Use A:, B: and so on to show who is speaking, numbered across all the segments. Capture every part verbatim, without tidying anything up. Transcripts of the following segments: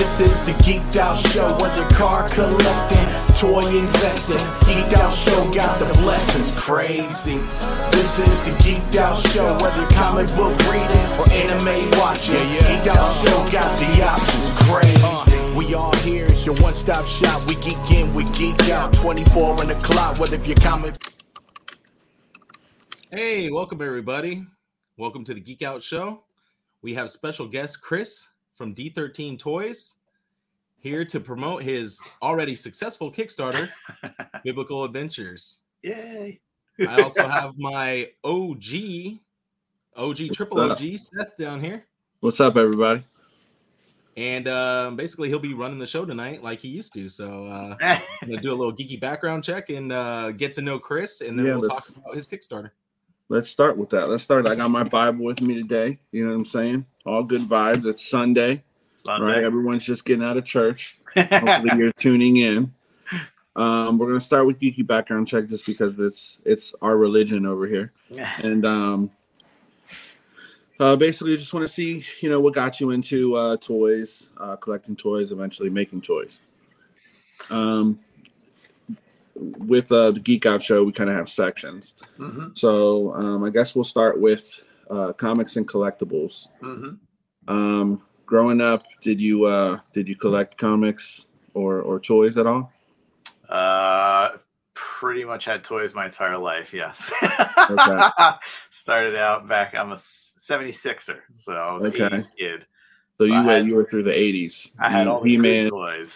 A: This is the Geeked Out Show, whether car collecting, toy investing. Geeked Out Show got the blessings crazy. This is the Geeked Out Show, whether comic book reading or anime watching. Geeked Out Show got the options crazy. We all here, it's your one-stop shop. We geek in, we geek out, twenty-four in the clock. What if your comic?
B: Hey, welcome everybody. Welcome to the Geek Out Show. We have special guest Chris from D thirteen Toys here to promote his already successful Kickstarter, Biblical Adventures.
C: Yay!
B: I also have my O G, O G triple O G Seth down here.
D: What's up, everybody?
B: And uh, basically, he'll be running the show tonight like he used to. So uh, I'm gonna do a little geeky background check and uh, get to know Chris, and then
D: Yeah,
B: we'll
D: let's-
B: talk about his Kickstarter.
D: Let's start with that. Let's start. I got my Bible with me today. You know what I'm saying? All good vibes. It's Sunday,
C: Sunday.
D: right? Everyone's just getting out of church. Hopefully, you're tuning in. Um, we're gonna start with geeky background check just because it's it's our religion over here, and um, uh, basically, just want to see, you know, what got you into uh, toys, uh, collecting toys, eventually making toys. Um. With uh, the Geek Out Show, we kind of have sections.
C: Mm-hmm.
D: So um, I guess we'll start with uh, comics and collectibles.
C: Mm-hmm.
D: Um, growing up, did you uh, did you collect comics or or toys at all?
C: Uh, pretty much had toys my entire life. Yes.
D: Okay.
C: Started out back. I'm a seventy-sixer, so I was
D: Okay.
C: an eighties kid.
D: So you
C: I
D: were
C: had-
D: you were through the eighties.
C: I had all the
D: He-Man,
C: good toys.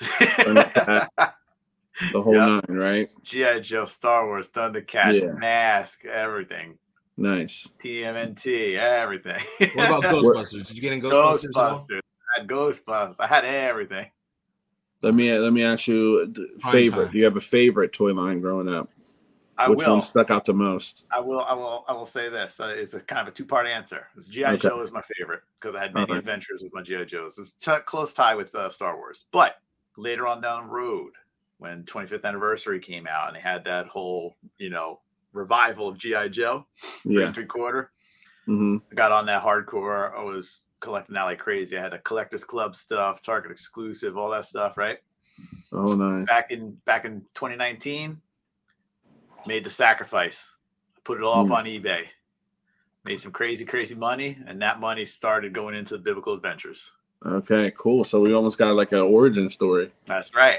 D: the whole
C: Yep.
D: nine, right?
C: G I. Joe, Star Wars, Thundercats,
D: Yeah.
C: Mask, everything.
D: Nice.
C: T M N T, everything.
B: What about Ghostbusters? Did you get in Ghostbusters? at all?
C: Ghostbusters? I had Ghostbusters. I had everything.
D: Let me let me ask you d-
B: Prime
D: favorite.
B: time.
D: Do you have a favorite toy line growing up?
C: I
D: Which
C: will.
D: one stuck out the most?
C: I will. I will. I will say this. Uh, it's a kind of a two-part answer. G I.
D: Okay.
C: Joe is my favorite because I had many
D: Alright.
C: adventures with my G I. Joes. It's a t- close tie with uh, Star Wars. But later on down the road, when twenty-fifth anniversary came out and they had that whole, you know, revival of G I. Joe, three
D: Yeah.
C: and three quarter,
D: hmm
C: I got on that hardcore. I was collecting that like crazy. I had the collectors club stuff, Target exclusive, all that stuff. Right
D: Oh, nice.
C: back in back in twenty nineteen, made the sacrifice. Put it all
D: Mm.
C: up on eBay. Made some crazy, crazy money, and that money started going into Biblical Adventures.
D: Okay, cool. So we almost got like an origin story.
C: That's right.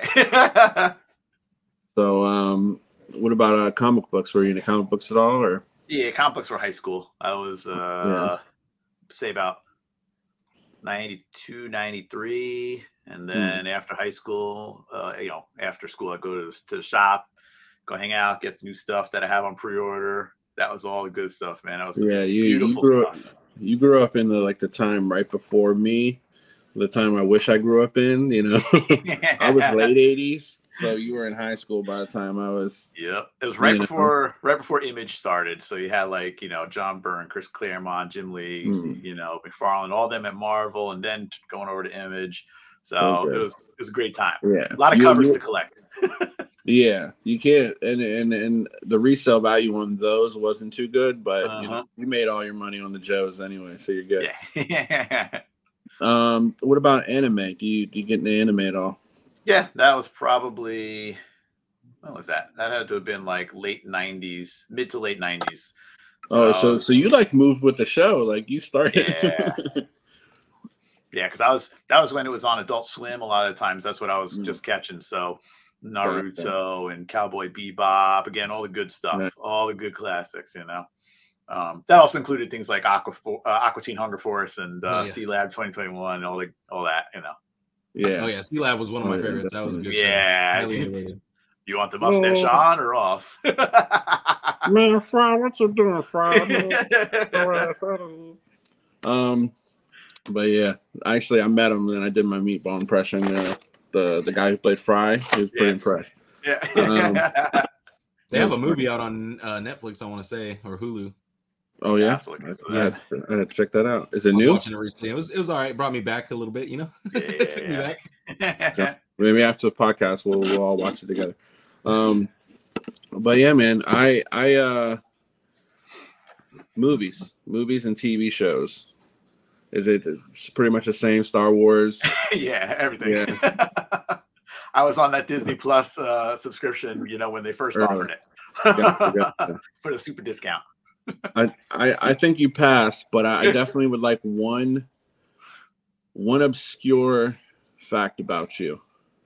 D: So, um, what about uh, comic books? Were you into comic books at all, or?
C: Yeah, comic books were high school. I was, uh, say, about ninety-two, ninety-three. And then after high school, uh, you know, after school, I go to, to the shop, go hang out, get the new stuff that I have on pre-order. That was all the good stuff, man. That was
D: Yeah, you, you
C: beautiful
D: grew
C: stuff.
D: up. You grew up in the like the time right before me, the time I wish I grew up in. You know, I was late eighties, so you were in high school by the time I was.
C: Yep, it was right
D: You know.
C: before right before Image started. So you had like you know John Byrne, Chris Claremont, Jim Lee,
D: Mm.
C: you know McFarlane, all them at Marvel, and then going over to Image. So
D: Okay.
C: it was it was a great time.
D: Yeah,
C: A lot of
D: You-
C: covers
D: you-
C: to collect.
D: Yeah, you can't, and and and the resale value on those wasn't too good, but you know
C: Uh-huh.
D: you made all your money on the Joes anyway, so you're good.
C: Yeah,
D: Um, what about anime? Do you do you get into anime at all?
C: yeah, that was probably what was that? That had to have been like late nineties, mid to late nineties.
D: Oh, so so you like moved with the show, like you started.
C: Yeah. Yeah, because I was that was when it was on Adult Swim. A lot of times, that's what I was
D: Mm.
C: just catching. So Naruto and Cowboy Bebop, again, all the good stuff,
D: Right.
C: all the good classics. You know, um, that also included things like Aqua, uh, Aqua Teen Hunger Force and uh,
B: Oh, yeah.
C: C Lab twenty twenty-one, all the all that. You know,
D: Yeah.
B: Oh yeah, Sea Lab was one of my
D: Oh, yeah,
B: favorites. That was a good
C: Yeah.
B: show. Highly underrated.
C: you want the mustache
D: Oh.
C: on or off?
D: Man, Fry, what you doing, Fry? um, but yeah, actually, I met him and I did my meatball impression. Uh, the the guy who played Fry, he was pretty
C: Yeah.
D: impressed.
C: Yeah.
D: Um,
B: They have a
D: That was
B: movie out on uh, Netflix, I want to say, or Hulu.
D: Oh yeah,
C: have to look into
D: I, I, had, I had to check that out. Is it
B: I was
D: new?
B: watching it recently. It was it was all right. It brought me back a little bit, you know. It took me back.
C: Yeah.
D: Maybe after the podcast, we'll we'll all watch it together. Um, but yeah, man, I I uh, movies, movies and T V shows. Is it it's pretty much the same Star Wars?
C: Yeah, everything.
D: Yeah.
C: I was on that Disney Plus uh, subscription, you know, when they first
D: Early.
C: offered it
D: Yeah, yeah.
C: for the super discount.
D: I, I I think you passed, but I, I definitely would like one one obscure fact about you.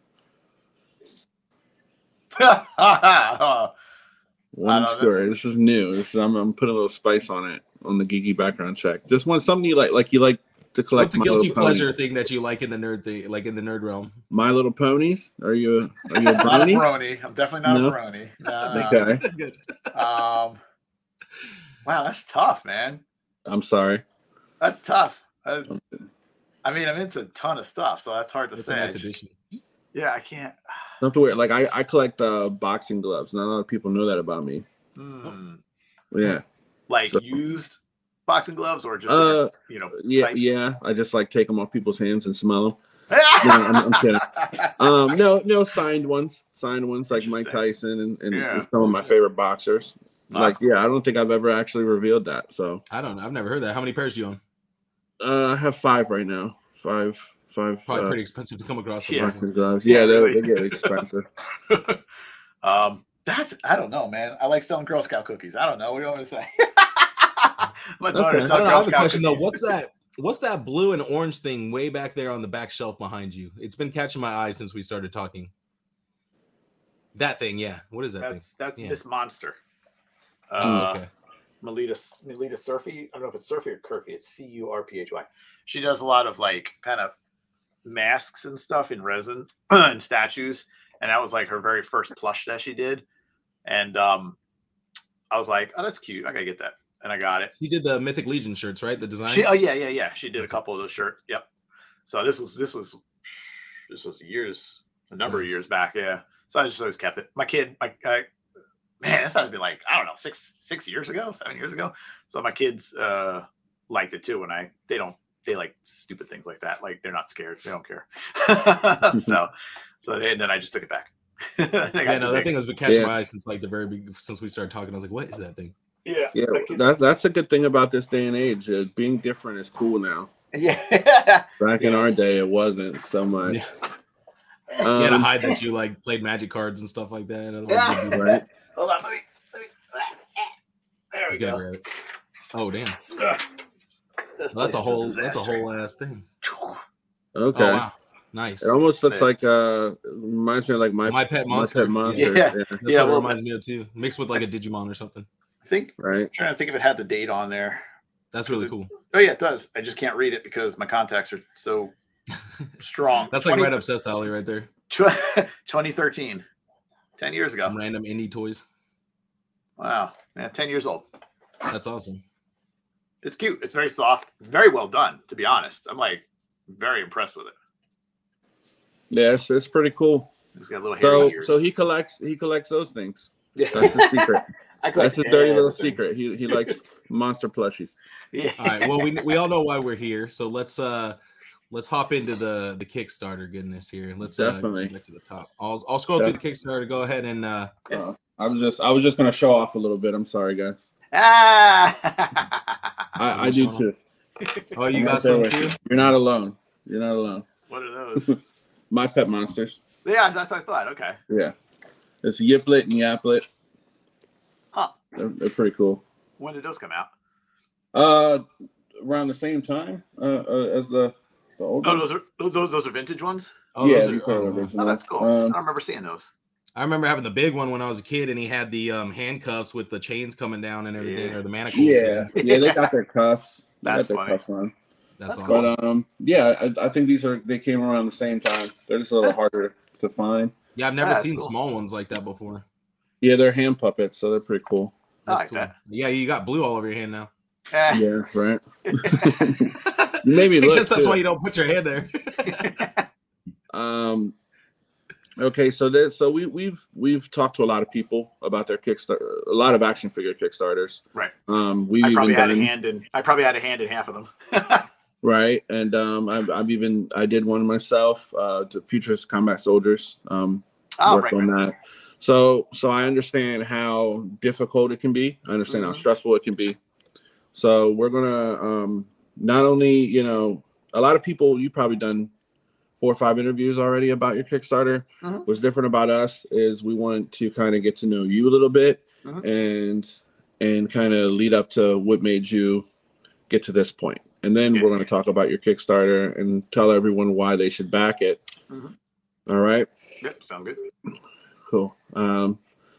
D: One obscure. This is new. This is, I'm, I'm putting a little spice on it on the geeky background check. Just want something you like, like you like to collect.
B: What's a
D: My
B: guilty
D: Little
B: pleasure
D: Ponies.
B: thing that you like in the nerd thing, like in the nerd realm?
D: My Little Ponies? Are you are you a
C: Not a
D: brony?
C: brony. I'm definitely not
D: No?
C: a brony. No, no.
D: Okay,
B: Good.
C: Um, wow, that's tough, man.
D: I'm sorry.
C: That's tough. I, I mean, I'm into a ton of stuff, so that's hard to
B: That's a
C: say.
B: nice addition.
C: Yeah, I can't.
D: Not to worry. Like I, I collect uh, boxing gloves. Not a lot of people know that about me.
C: Hmm.
D: Yeah.
C: Like
D: So-
C: used boxing gloves or just
D: Uh,
C: you know
D: Yeah,
C: types?
D: yeah. I just like take them off people's hands and smell them.
C: no,
D: I'm- I'm kidding. Um, no, no signed ones, signed ones like Mike
C: Interesting.
D: Tyson and, and
C: Yeah.
D: some of my favorite boxers.
C: Oh,
D: Like,
C: that's
D: yeah, I don't think I've ever actually revealed that. So
B: I don't know. I've never heard that. How many pairs do you own?
D: uh, I have five right now. Five, five.
B: Probably
D: uh,
B: pretty expensive to come across. the
C: Yeah.
B: box.
D: boxing gloves.
C: Yeah,
D: Yeah, they
C: really.
D: they get expensive.
C: um, that's I don't know, man. I like selling Girl Scout cookies. I don't know. What do you want me to say? My daughter
D: Okay.
B: I,
C: sells
B: don't know, I
C: Girl
B: have a
C: Scout
B: question though.
C: cookies.
B: What's that? What's that blue and orange thing way back there on the back shelf behind you? It's been catching my eye since we started talking. That thing, yeah. What is that
C: That's
B: thing?
C: that's
B: Yeah.
C: Miss Monster.
B: Oh,
C: Uh,
B: okay.
C: Melita Melita Surfy. I don't know if it's Surfy or Curfy. It's C U R P H Y. She does a lot of like kind of masks and stuff in resin and statues, and that was like her very first plush that she did. And um, I was like, oh, that's cute. I gotta get that, and I got it.
B: You did the Mythic Legion shirts, right? The design.
C: She, oh yeah, yeah, yeah. She did a couple of those shirts. Yep. So this was this was this was years, a number
B: Nice.
C: of years back. Yeah. So I just always kept it. My kid, my I, man, that's had to be like I don't know, six six years ago, seven years ago. So my kids uh liked it too. When I they don't they like stupid things like that. Like they're not scared. They don't care. so so they, and then I just took it back. They got
B: Yeah,
C: too
B: no, that
C: big.
B: thing has been catching
D: Yeah.
B: my eye since like the very big, since we started talking. I was like, what is that thing?
C: Yeah.
D: Yeah,
C: my kids-
D: that, that's a good thing about this day and age. Uh, being different is cool now.
C: yeah.
D: Back in
C: Yeah.
D: our day, it wasn't so much.
B: Yeah. You had to
D: Um,
B: hide that you like played magic cards and stuff like that. Otherwise,
C: Yeah.
B: you'd be
D: right?
C: Hold on. Let me. Let me. There we
B: He's gonna
C: go.
B: grab it. Oh damn!
C: Ugh. This
B: Well, that's a
C: place is
B: whole. That's a
C: disaster.
B: whole ass thing.
D: Okay.
B: Oh wow, nice.
D: It almost looks
C: Yeah.
D: like uh reminds me of like my
B: My Pet Monster.
D: My Pet Monster.
C: Yeah.
D: Yeah.
B: That's
C: Yeah,
B: what it
C: well,
B: reminds me of too. Mixed with like a Digimon or something.
C: I think
D: Right.
C: I'm trying to think if it had the date on there.
B: That's really cool.
C: Oh yeah, it does. I just can't read it because my contacts are so strong.
B: That's like
C: twenty
B: right up Seth's alley right there.
C: twenty thirteen, ten years ago.
B: Some random indie toys.
C: Wow, yeah, ten years old.
B: That's awesome.
C: It's cute. It's very soft. It's very well done. To be honest, I'm like very impressed with it.
D: Yeah, it's, it's pretty cool.
C: It's got little hairy
D: So
C: ears.
D: so he collects he collects those things.
C: yeah.
D: That's his secret.
C: I
D: That's his
C: collect
D: dirty little
C: everything.
D: secret. He he likes monster plushies.
C: Yeah.
B: All right. Well, we we all know why we're here, so let's uh let's hop into the the Kickstarter goodness here. Let's uh,
D: Definitely.
B: let's get to the top. I'll I'll scroll through the Kickstarter. Go ahead and uh
D: Uh, I was just I was just gonna show off a little bit. I'm sorry, guys.
C: Ah.
D: I, I do too.
B: oh, you
D: I'm
B: got
D: right there
B: some
D: with
B: too.
D: you. You're not alone. You're not alone.
C: What are those?
D: My Pet Monsters.
C: Yeah, that's what I thought. Okay.
D: Yeah. It's Yiplet and Yaplet.
C: Huh.
D: They're, they're pretty cool.
C: When did those come out?
D: Uh, around the same time uh, uh, as the the old
C: Oh,
D: ones.
C: those are those those, those are vintage ones.
B: Oh,
D: yeah,
B: those are-
D: these are
B: oh, wow.
D: original.
C: Oh, that's cool. I
D: Um,
C: don't remember seeing those.
B: I remember having the big one when I was a kid, and he had the um, handcuffs with the chains coming down and everything,
C: Yeah.
B: or the manacles.
D: yeah, yeah, they got their cuffs. They
C: That's
D: got their
C: funny.
D: cuffs on.
B: that's,
C: That's
B: awesome.
D: But um, yeah, I, I think these are they came around the same time. They're just a little harder to find.
B: Yeah, I've never
C: That's
B: seen
C: cool.
B: small ones like that before.
D: Yeah, they're hand puppets, so they're pretty cool.
C: I
B: That's
C: like
B: cool.
C: that.
B: Yeah, you got blue all over your hand now.
C: Eh.
D: Yeah, that's right. You made me
B: I
D: look.
B: guess that's
D: too.
B: why you don't put your hand there.
D: Um. Okay, so this, so we we've we've talked to a lot of people about their Kickstarter, a lot of action figure Kickstarters.
C: Right.
D: Um, we've
C: I
D: even
C: probably had a
D: done
C: hand in. I probably had a hand in half of them.
D: right, and um, I've, I've even I did one myself. Uh, to Futurist Combat Soldiers. Um,
C: Oh,
D: worked
C: right,
D: on
C: right.
D: that. So so I understand how difficult it can be. I understand how
C: Mhm.
D: stressful it can be. So we're gonna um not only, you know, a lot of people, you probably done four or five interviews already about your Kickstarter.
C: Mm-hmm.
D: What's different about us is we want to kind of get to know you a little bit,
C: mm-hmm.
D: and and kind of lead up to what made you get to this point. And then
C: yeah.
D: we're going to talk about your Kickstarter and tell everyone why they should back it.
C: Mm-hmm.
D: All right.
C: Yep. Sound good.
D: Cool. Um,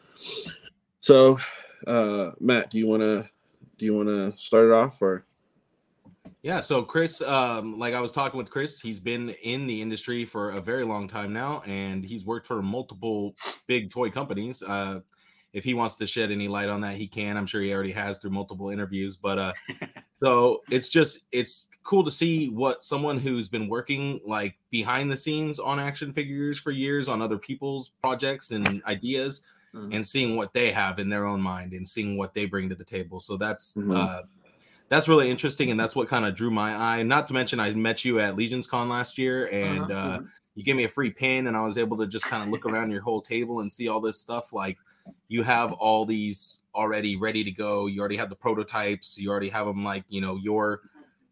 D: so, uh, Matt, do you want to, do you want to start it off or?
B: Yeah, so Chris, um, like I was talking with Chris, he's been in the industry for a very long time now, and he's worked for multiple big toy companies. Uh, if he wants to shed any light on that, he can. I'm sure he already has through multiple interviews. But uh, so it's just it's cool to see what someone who's been working like behind the scenes on action figures for years on other people's projects and ideas, mm-hmm. and seeing what they have in their own mind and seeing what they bring to the table. So that's mm-hmm. uh, that's really interesting, and that's what kind of drew my eye. Not to mention, I met you at Legions Con last year, and uh-huh. uh, you gave me a free pin, and I was able to just kind of look around your whole table and see all this stuff. Like, you have all these already ready to go. You already have the prototypes. You already have them, like, you know, your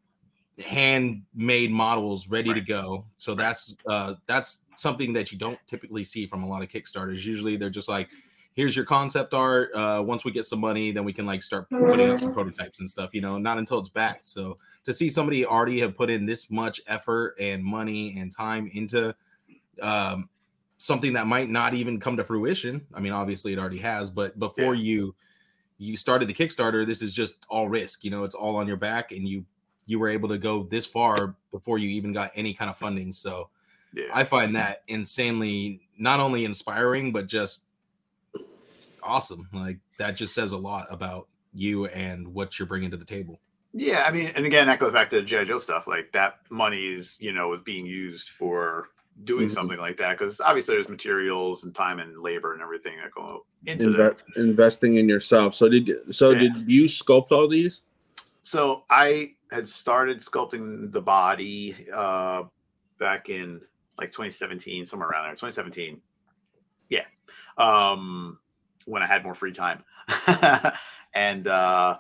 B: handmade models ready right. to go. So that's uh, that's something that you don't typically see from a lot of Kickstarters. Usually, they're just like, here's your concept art. Uh, once we get some money, then we can like start putting up some prototypes and stuff, you know, not until it's backed. So to see somebody already have put in this much effort and money and time into um, something that might not even come to fruition. I mean, obviously it already has, but before yeah. you, you started the Kickstarter, this is just all risk, you know, it's all on your back, and you, you were able to go this far before you even got any kind of funding. So yeah. I find that insanely, not only inspiring, but just awesome. Like, that just says a lot about you and what you're bringing to the table.
C: Yeah, I mean, and again, that goes back to the G I. Joe stuff. Like, that money is, you know, is being used for doing mm-hmm. something like that, because obviously there's materials and time and labor and everything that go into
D: Inve-
C: that.
D: Investing in yourself. So did so yeah. did you sculpt all these?
C: So I had started sculpting the body uh, back in like twenty seventeen, somewhere around there. twenty seventeen. Yeah. Um, when I had more free time. and uh,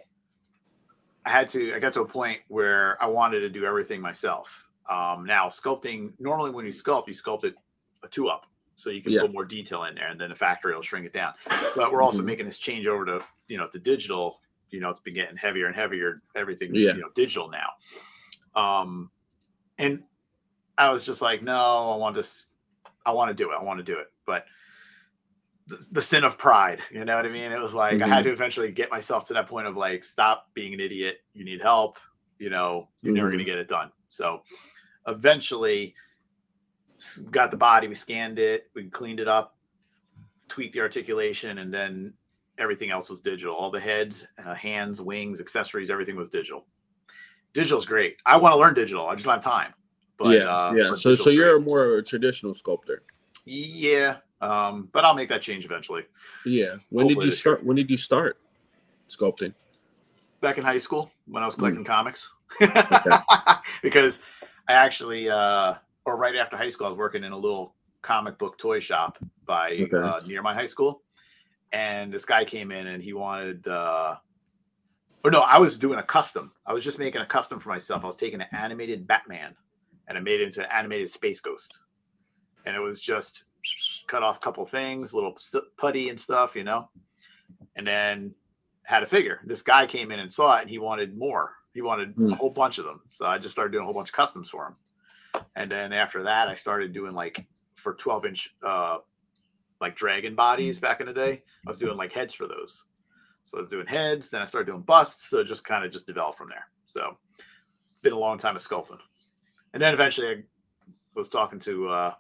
C: I had to, I got to a point where I wanted to do everything myself. Um, now sculpting, normally when you sculpt, you sculpt it a two up, so you can yeah. put more detail in there, and then the factory will shrink it down. But we're also mm-hmm. making this change over to, you know, to digital. You know, it's been getting heavier and heavier, everything, yeah. you know, digital now. Um, and I was just like, no, I want to, I want to do it. I want to do it. But The, the sin of pride, you know what I mean? It was like, mm-hmm. I had to eventually get myself to that point of like, stop being an idiot. You need help. You know, you're mm-hmm. never going to get it done. So eventually got the body, we scanned it, we cleaned it up, tweaked the articulation, and then everything else was digital. All the heads, uh, hands, wings, accessories, everything was digital. Digital's great. I want to learn digital. I just don't have time. But,
D: yeah.
C: Uh,
D: yeah.
C: but
D: so, so you're great. More a traditional sculptor.
C: Yeah. Um, but I'll make that change eventually.
D: Yeah. When Hopefully did you start? Year. When did you start sculpting?
C: Back in high school when I was collecting mm. comics. Okay. Because I actually, uh, or right after high school, I was working in a little comic book toy shop by okay. uh, near my high school, and this guy came in and he wanted. Uh, or no, I was doing a custom. I was just making a custom for myself. I was taking an animated Batman, and I made it into an animated Space Ghost, and it was just. Cut off a couple things, little putty and stuff, you know, and then had a figure. This guy came in and saw it, and he wanted more. He wanted mm. a whole bunch of them. So I just started doing a whole bunch of customs for him. And then after that, I started doing like for twelve inch, uh, like dragon bodies back in the day. I was doing like heads for those. So I was doing heads. Then I started doing busts. So it just kind of just developed from there. So it's been a long time of sculpting. And then eventually I was talking to, uh,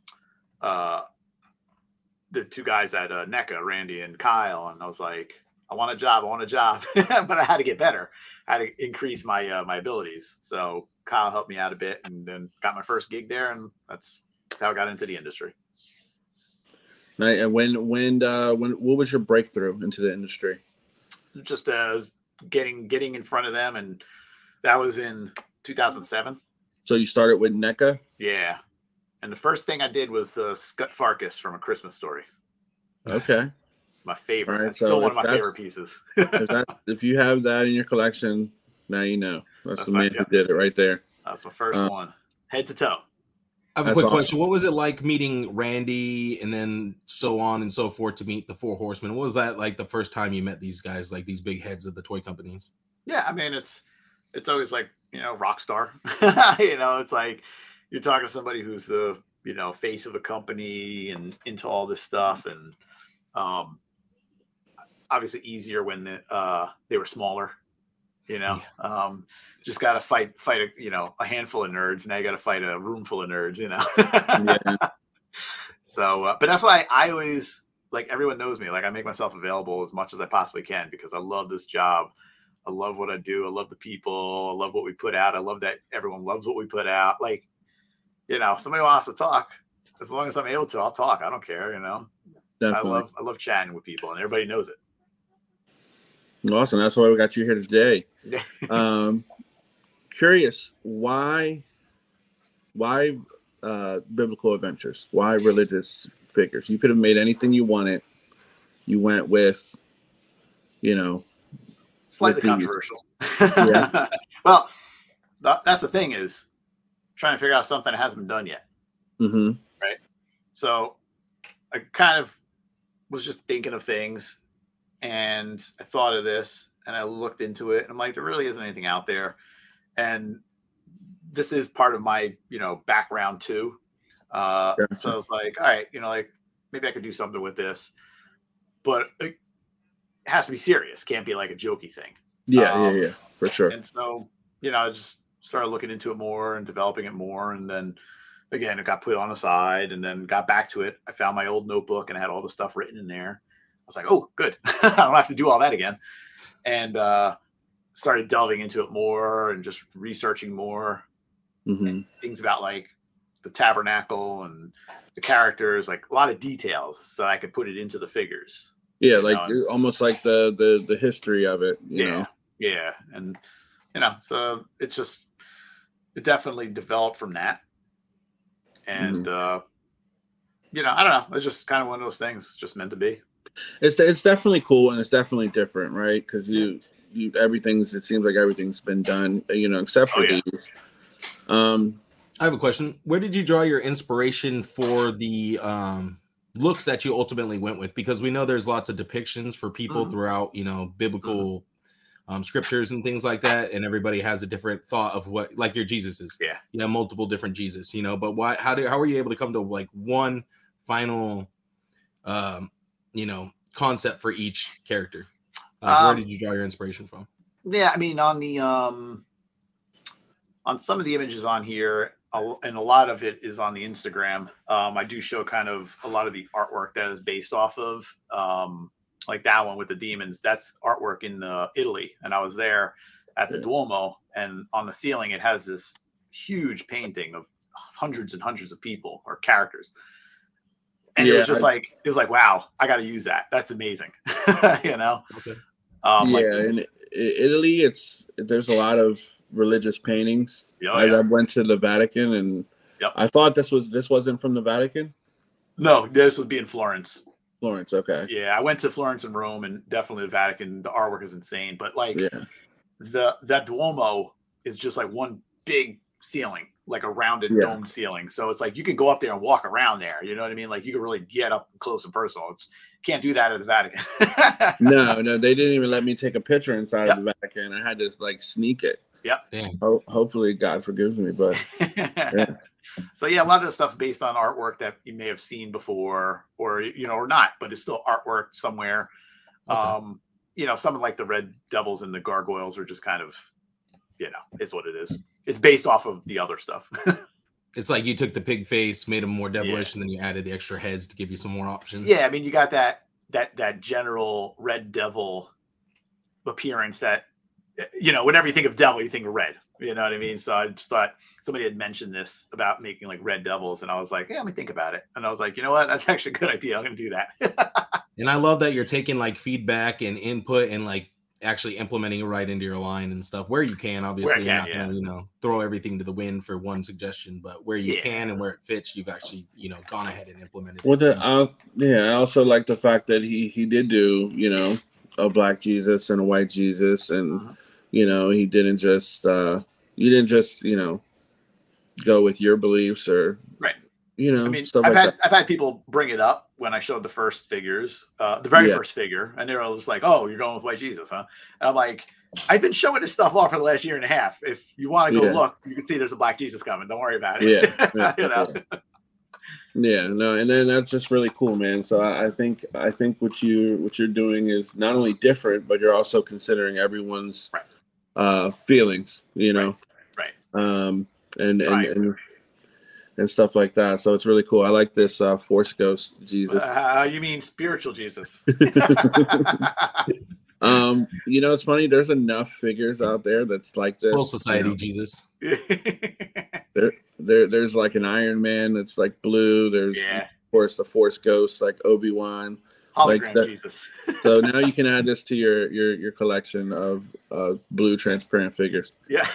C: uh the two guys at uh, NECA, Randy and Kyle, and I was like, I want a job, I want a job, but I had to get better. I had to increase my uh, my abilities. So Kyle helped me out a bit, and then got my first gig there, and that's how I got into the industry.
D: Right. And when when uh when what was your breakthrough into the industry?
C: Just uh getting getting in front of them, and that was in two thousand seven.
D: So you started with NECA?
C: Yeah. And the first thing I did was uh, Scut Farkus from A Christmas Story.
D: Okay.
C: It's my favorite.
D: Right,
C: it's
D: so
C: still one of my favorite pieces.
D: if, that, if you have that in your collection, now you know. That's,
C: That's
D: the
C: my-
D: man
C: yeah.
D: who did it right there.
C: That's my first
D: Uh,
C: one, head to toe.
B: I have a
D: That's
B: quick
D: awesome.
B: question. What was it like meeting Randy and then so on and so forth to meet the Four Horsemen? What was that like the first time you met these guys, like these big heads of the toy companies?
C: Yeah, I mean, it's it's always like, you know, rock star. You know, it's like you're talking to somebody who's the, you know, face of a company and into all this stuff, and um, obviously easier when the, uh, they were smaller. You know, um, just got to fight fight a, you know, a handful of nerds. Now you got to fight a room full of nerds. You know.
D: Yeah.
C: So, uh, but that's why I always, like, everyone knows me. Like, I make myself available as much as I possibly can because I love this job. I love what I do. I love the people. I love what we put out. I love that everyone loves what we put out. Like, you know, if somebody wants to talk, as long as I'm able to, I'll talk. I don't care. You know,
D: Definitely.
C: I love I love chatting with people, and everybody knows it.
D: Awesome. That's why we got you here today. um, curious, why, why uh, biblical adventures? Why religious figures? You could have made anything you wanted. You went with, you know,
C: Slightly
D: with these.
C: controversial.
D: Yeah.
C: Well, th- that's the thing is trying to figure out something that hasn't been done yet.
D: Mm-hmm.
C: So I kind of was just thinking of things, and I thought of this, and I looked into it, and I'm like, there really isn't anything out there. And this is part of my, you know, background too. Uh,
D: Gotcha.
C: So I was like, all right, you know, like maybe I could do something with this, but it has to be serious. Can't be like a jokey thing.
D: Yeah,
C: Um,
D: yeah, yeah, for sure.
C: And so, you know, I just started looking into it more and developing it more. And then again, it got put on the side and then got back to it. I found my old notebook and I had all the stuff written in there. I was like, oh, good. I don't have to do all that again. And uh, started delving into it more and just researching more
D: Mm-hmm.
C: things about like the tabernacle and the characters, like a lot of details so I could put it into the figures.
D: Yeah,
C: You
D: like
C: know,
D: almost like the the the history of it. You
C: yeah.
D: know.
C: Yeah. And, you know, so it's just, it definitely developed from that. And,
D: Mm-hmm.
C: uh, you know, I don't know. It's just kind of one of those things, just meant to be.
D: It's it's definitely cool and it's definitely different, right? Because you you everything's it seems like everything's been done, you know, except for
C: Oh, yeah.
D: these. Um,
B: I have a question. Where did you draw your inspiration for the um, looks that you ultimately went with? Because we know there's lots of depictions for people
C: Mhm.
B: throughout, you know, biblical um, scriptures and things like that, and everybody has a different thought of what, like your Jesuses.
C: Yeah.
B: You have multiple different Jesus, you know. But why? How did? How were you able to come to like one final, um, you know, concept for each character? Like, where
C: Um,
B: did you draw your inspiration from?
C: Yeah. I mean, on the, um, on some of the images on here, a- and a lot of it is on the Instagram. Um, I do show kind of a lot of the artwork that is based off of, um, like that one with the demons. That's artwork in uh, Italy, and I was there at the
D: Yeah.
C: Duomo, and on the ceiling it has this huge painting of hundreds and hundreds of people or characters, and it
D: Yeah,
C: was just
D: I-
C: like it was like, wow, I got to use that. That's amazing, you know.
B: Okay.
C: Um,
D: yeah,
C: like,
D: in I- Italy, it's there's a lot of religious paintings.
C: Oh,
D: I,
C: yeah.
D: I went to the Vatican, and
C: Yep.
D: I thought this was this wasn't from the Vatican.
C: no, this would be in Florence.
D: Florence, okay,
C: Yeah, I went to Florence and Rome, and definitely the Vatican. The artwork is insane, but like
D: yeah,
C: the that Duomo is just like one big ceiling, like a rounded
D: Yeah.
C: domed ceiling. So it's like you can go up there and walk around there. You know what I mean? Like you can really get up close and personal. It's can't do that at the Vatican.
D: no, no, they didn't even let me take a picture inside
C: Yep.
D: of the Vatican. I had to like sneak it.
B: Damn.
D: Ho- hopefully, God forgives me, but
C: So yeah, a lot of the stuff's based on artwork that you may have seen before, or you know, or not, but it's still artwork somewhere.
B: Okay.
C: Um, you know, something like the Red Devils and the Gargoyles are just kind of, you know, is what it is. It's based off of the other stuff.
B: It's like you took the pig face, made them more devilish,
C: Yeah.
B: and then you added the extra heads to give you some more options.
C: Yeah, I mean, you got that that that general Red Devil appearance that, you know, whenever you think of devil, you think of red. You know what I mean? So I just thought somebody had mentioned this about making like Red Devils, and I was like, yeah, let me think about it. And I was like, you know what? That's actually a good idea. I'm going to do that.
B: And I love that you're taking like feedback and input and like actually implementing it right into your line and stuff where you can. Obviously,
C: can,
B: you're not
C: yeah.
B: gonna, you know, throw everything to the wind for one suggestion, but where you
C: Yeah.
B: can and where it fits, you've actually, you know, gone ahead and implemented
D: Well,
B: it.
D: the,
B: So-
D: uh, yeah, I also like the fact that he he did do, you know, a black Jesus and a white Jesus, and
C: Mhm.
D: You know, he didn't just uh, you didn't just you know go with your beliefs or
C: right.
D: You know,
C: I mean,
D: stuff
C: I've
D: like
C: had
D: that.
C: I've had people bring it up when I showed the first figures, uh, the very
D: Yeah.
C: first figure, and they're always like, "Oh, you're going with White Jesus, huh?" And I'm like, "I've been showing this stuff off for the last year and a half. If you want to go
D: Yeah.
C: look, you can see there's a Black Jesus coming. Don't worry about it."
D: Yeah, yeah,
C: you know.
D: yeah. Yeah, no, and then that's just really cool, man. So I, I think I think what you what you're doing is not only different, but you're also considering everyone's
C: Right.
D: uh, feelings, you know,
C: Right.
D: um, and, and
C: Trying.
D: and and stuff like that. So it's really cool. I like this uh, Force Ghost Jesus.
C: Uh, you mean spiritual Jesus?
D: um, you know, it's funny. There's enough figures out there that's like this.
B: Soul Society
D: you know.
B: Jesus.
D: there, there, there's like an Iron Man that's like blue. There's
C: Yeah.
D: of course the Force Ghost like Obi-Wan.
C: Hologram
D: Like that-
C: Jesus.
D: So now you can add this to your your your collection of uh, blue transparent figures.
C: Yeah.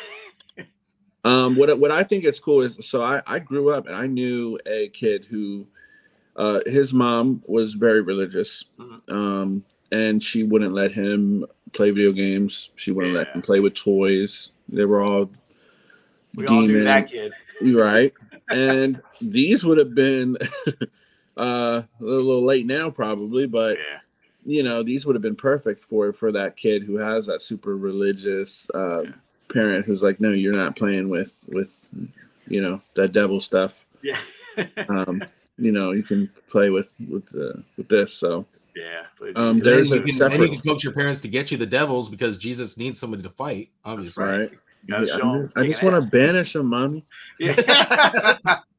D: Um, what what I think is cool is so I I grew up and I knew a kid who uh, his mom was very religious,
C: Mhm.
D: um, and she wouldn't let him play video games. She wouldn't let
C: Yeah.
D: him play with toys. They were all
C: We all knew
D: demon-
C: that kid.
D: right, and these would have been uh, a little late now probably, but.
C: Yeah.
D: You know, these would have been perfect for for that kid who has that super religious uh,
C: Yeah.
D: parent who's like, no, you're not playing with with you know that devil stuff.
C: Yeah.
D: Um, you know, you can play with with uh, with this. So
C: yeah. But
D: Um,
B: Then
D: There's
B: you,
D: a
B: can, then
D: separate-
B: you can coach your parents to get you the devils because Jesus needs somebody to fight, obviously.
C: right.
D: right,
C: Gotta
D: Yeah,
C: show 'em
D: I just
C: kicking
D: want
C: ass.
D: to banish him, mommy.
C: Yeah.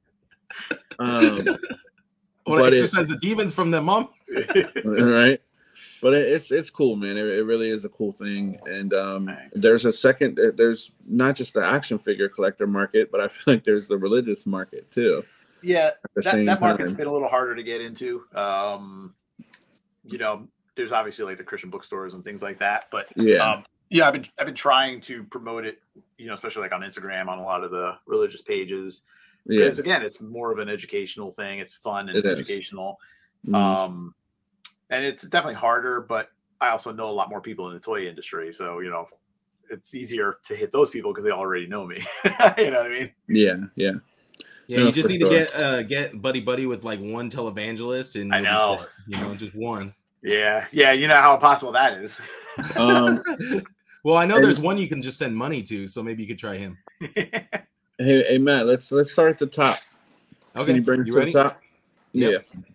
D: Um,
B: I want to
D: But it-
B: exorcise the demons from them, mom.
D: right. But it, it's it's cool, man. It, it really is a cool thing. And um,
C: Thanks.
D: there's a second. There's not just the action figure collector market, but I feel like there's the religious market too.
C: yeah.
D: At the
C: That,
D: same
C: that market's
D: time.
C: been a little harder to get into. Um, you know, there's obviously like the Christian bookstores and things like that, but
D: Yeah.
C: um, yeah, I've been I've been trying to promote it, you know, especially like on Instagram on a lot of the religious pages.
D: Yeah.
C: Because again, it's more of an educational thing. It's fun and
D: It is.
C: educational.
D: Mhm.
C: Um, and it's definitely harder, but I also know a lot more people in the toy industry, so you know, it's easier to hit those people because they already know me. You know what I mean?
D: yeah. Yeah.
B: Yeah,
D: No,
B: you just
D: for
B: need
D: sure.
B: to get uh, get buddy buddy with like one televangelist, and
C: I
B: you'll be
C: know.
B: set, you know, just one.
C: Yeah, yeah. You know how impossible that is.
D: Um,
B: Well, I know
D: And-
B: there's one you can just send money to, so maybe you could try him.
D: hey, hey, Matt. Let's let's start at the top.
B: Okay,
D: Can you bring us to the top?
B: Yep.
D: Yeah.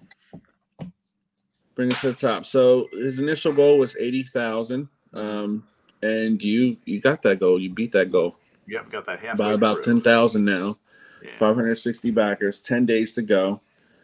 D: Bring us to the top. So his initial goal was eighty thousand, um, and you you got that goal. You beat that goal
C: You haven't got that half
D: by about ten thousand now.
C: Yeah.
D: five hundred sixty backers. Ten days to go.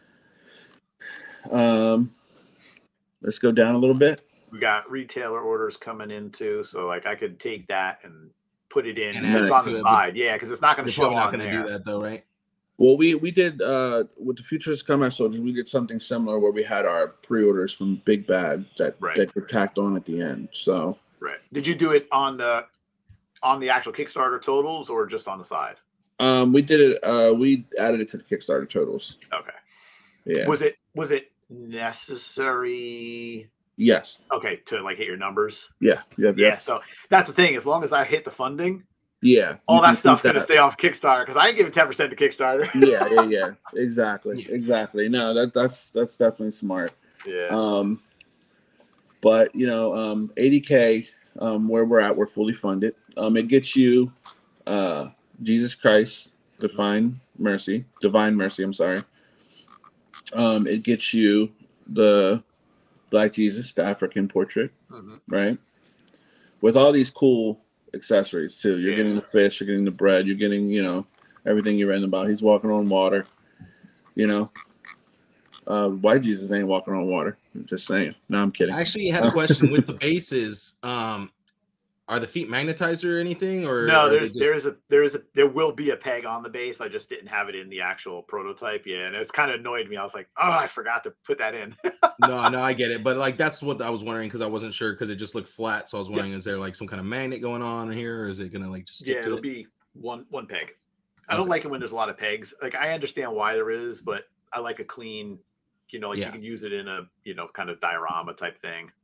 D: Um, let's go down a little bit.
C: We got retailer orders coming in too, so like I could take that and put it in.
B: And
C: And it's
B: add
C: on
B: to
C: the
B: it,
C: side, yeah, because it's not going
B: You're
C: to show
B: probably not
C: on
B: going to
C: there.
B: do that though, right?
D: Well, we we did uh with the Futures Come Out Soldiers, we did something similar where we had our pre-orders from Big Bad that
C: Right.
D: that were tacked on at the end. So
C: Right? Did you do it on the on the actual Kickstarter totals or just on the side?
D: um we did it. Uh, we added it to the Kickstarter totals.
C: Okay.
D: Yeah.
C: Was it was it necessary?
D: Yes.
C: Okay, to like hit your numbers.
D: Yeah. Yep.
C: Yeah.
D: Yep.
C: So that's the thing. As long as I hit the funding,
D: Yeah.
C: all
D: You
C: that
D: can
C: stuff's
D: keep
C: gonna
D: that.
C: stay off Kickstarter because I ain't giving ten percent to Kickstarter.
D: Yeah. Yeah. Yeah. Exactly.
B: Yeah.
D: Exactly. No, that that's that's definitely smart.
C: Yeah.
D: Um, but you know, um, eighty K, um, where we're at, we're fully funded. Um, it gets you, uh, Jesus Christ, divine mercy, divine mercy. I'm sorry. Um, it gets you the Black Jesus, the African portrait,
C: Mhm.
D: right? With all these cool accessories too. You're
C: Yeah.
D: getting the fish, you're getting the bread, you're getting, you know, everything you're reading about. He's walking on water, you know. Uh, White Jesus ain't walking on water. I'm just saying. No, I'm kidding.
B: I actually had a question with the bases. Um, are the feet magnetized or anything? Or
C: No,
B: are they
C: there's
B: just-
C: there's a there's a there will be a peg on the base. I just didn't have it in the actual prototype. Yeah, and it's kind of annoyed me. I was like, oh, I forgot to put that in.
B: no, no, I get it, but like that's what I was wondering because I wasn't sure because it just looked flat. So I was wondering, is there like some kind of magnet going on here, or is it gonna like just stick
C: Yeah,
B: to
C: it'll
B: it?
C: be one one peg. I don't
B: Okay.
C: like it when there's a lot of pegs. Like I understand why there is, but I like a clean, you know, like
B: Yeah.
C: you can use it in a, you know, kind of diorama type thing.